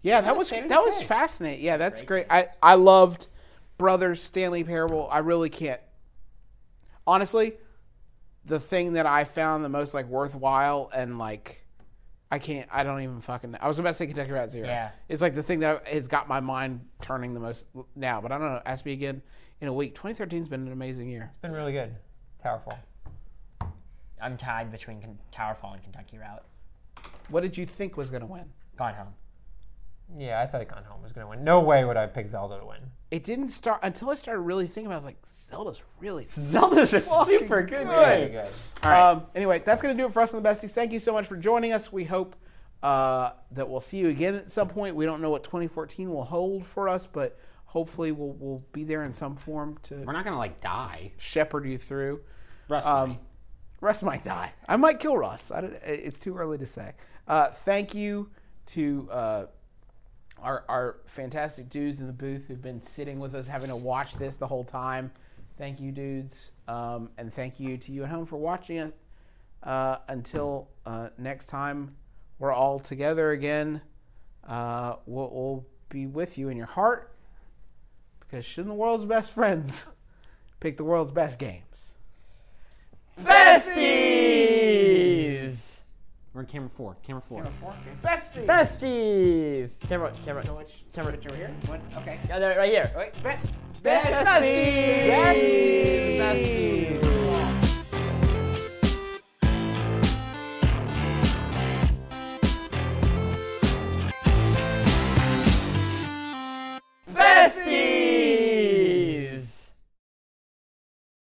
Yeah, that was Stanley that was Parable. fascinating. Yeah, that's great. I I loved Brothers Stanley Parable. I really can't. Honestly, the thing that I found the most like worthwhile and like I can't. I don't even fucking. I was about to say Kentucky Route Zero. Yeah. It's like the thing that has got my mind turning the most now. But I don't know. Ask me again in a week. twenty thirteen has been an amazing year. It's been really good. Towerfall. I'm tied between Ken- Towerfall and Kentucky Route. What did you think was going to win? Gone Home. Yeah, I thought Gone Home was going to win. No way would I pick Zelda to win. It didn't start until I started really thinking about it. I was like, Zelda's really Zelda's a Fucking super good good. Very game. good. All right. Um, anyway, that's going to do it for us on the Besties. Thank you so much for joining us. We hope uh, that we'll see you again at some point. We don't know what twenty fourteen will hold for us, but hopefully we'll, we'll be there in some form to We're not gonna like die. shepherd you through. Russ Um, might. Russ might die. I might kill Russ. I don't, it's too early to say. Uh, thank you to uh, our, our fantastic dudes in the booth who've been sitting with us, having to watch this the whole time. Thank you, dudes. Um, and thank you to you at home for watching it. Uh, until uh, next time we're all together again, uh, we'll, we'll be with you in your heart, because shouldn't the world's best friends pick the world's best games? Besties! We're in camera four. Camera four. Besties! Besties! Camera, camera, So which, camera. which over here? What? Okay. Yeah, there, right here. Wait, be- Besties! Besties! Besties!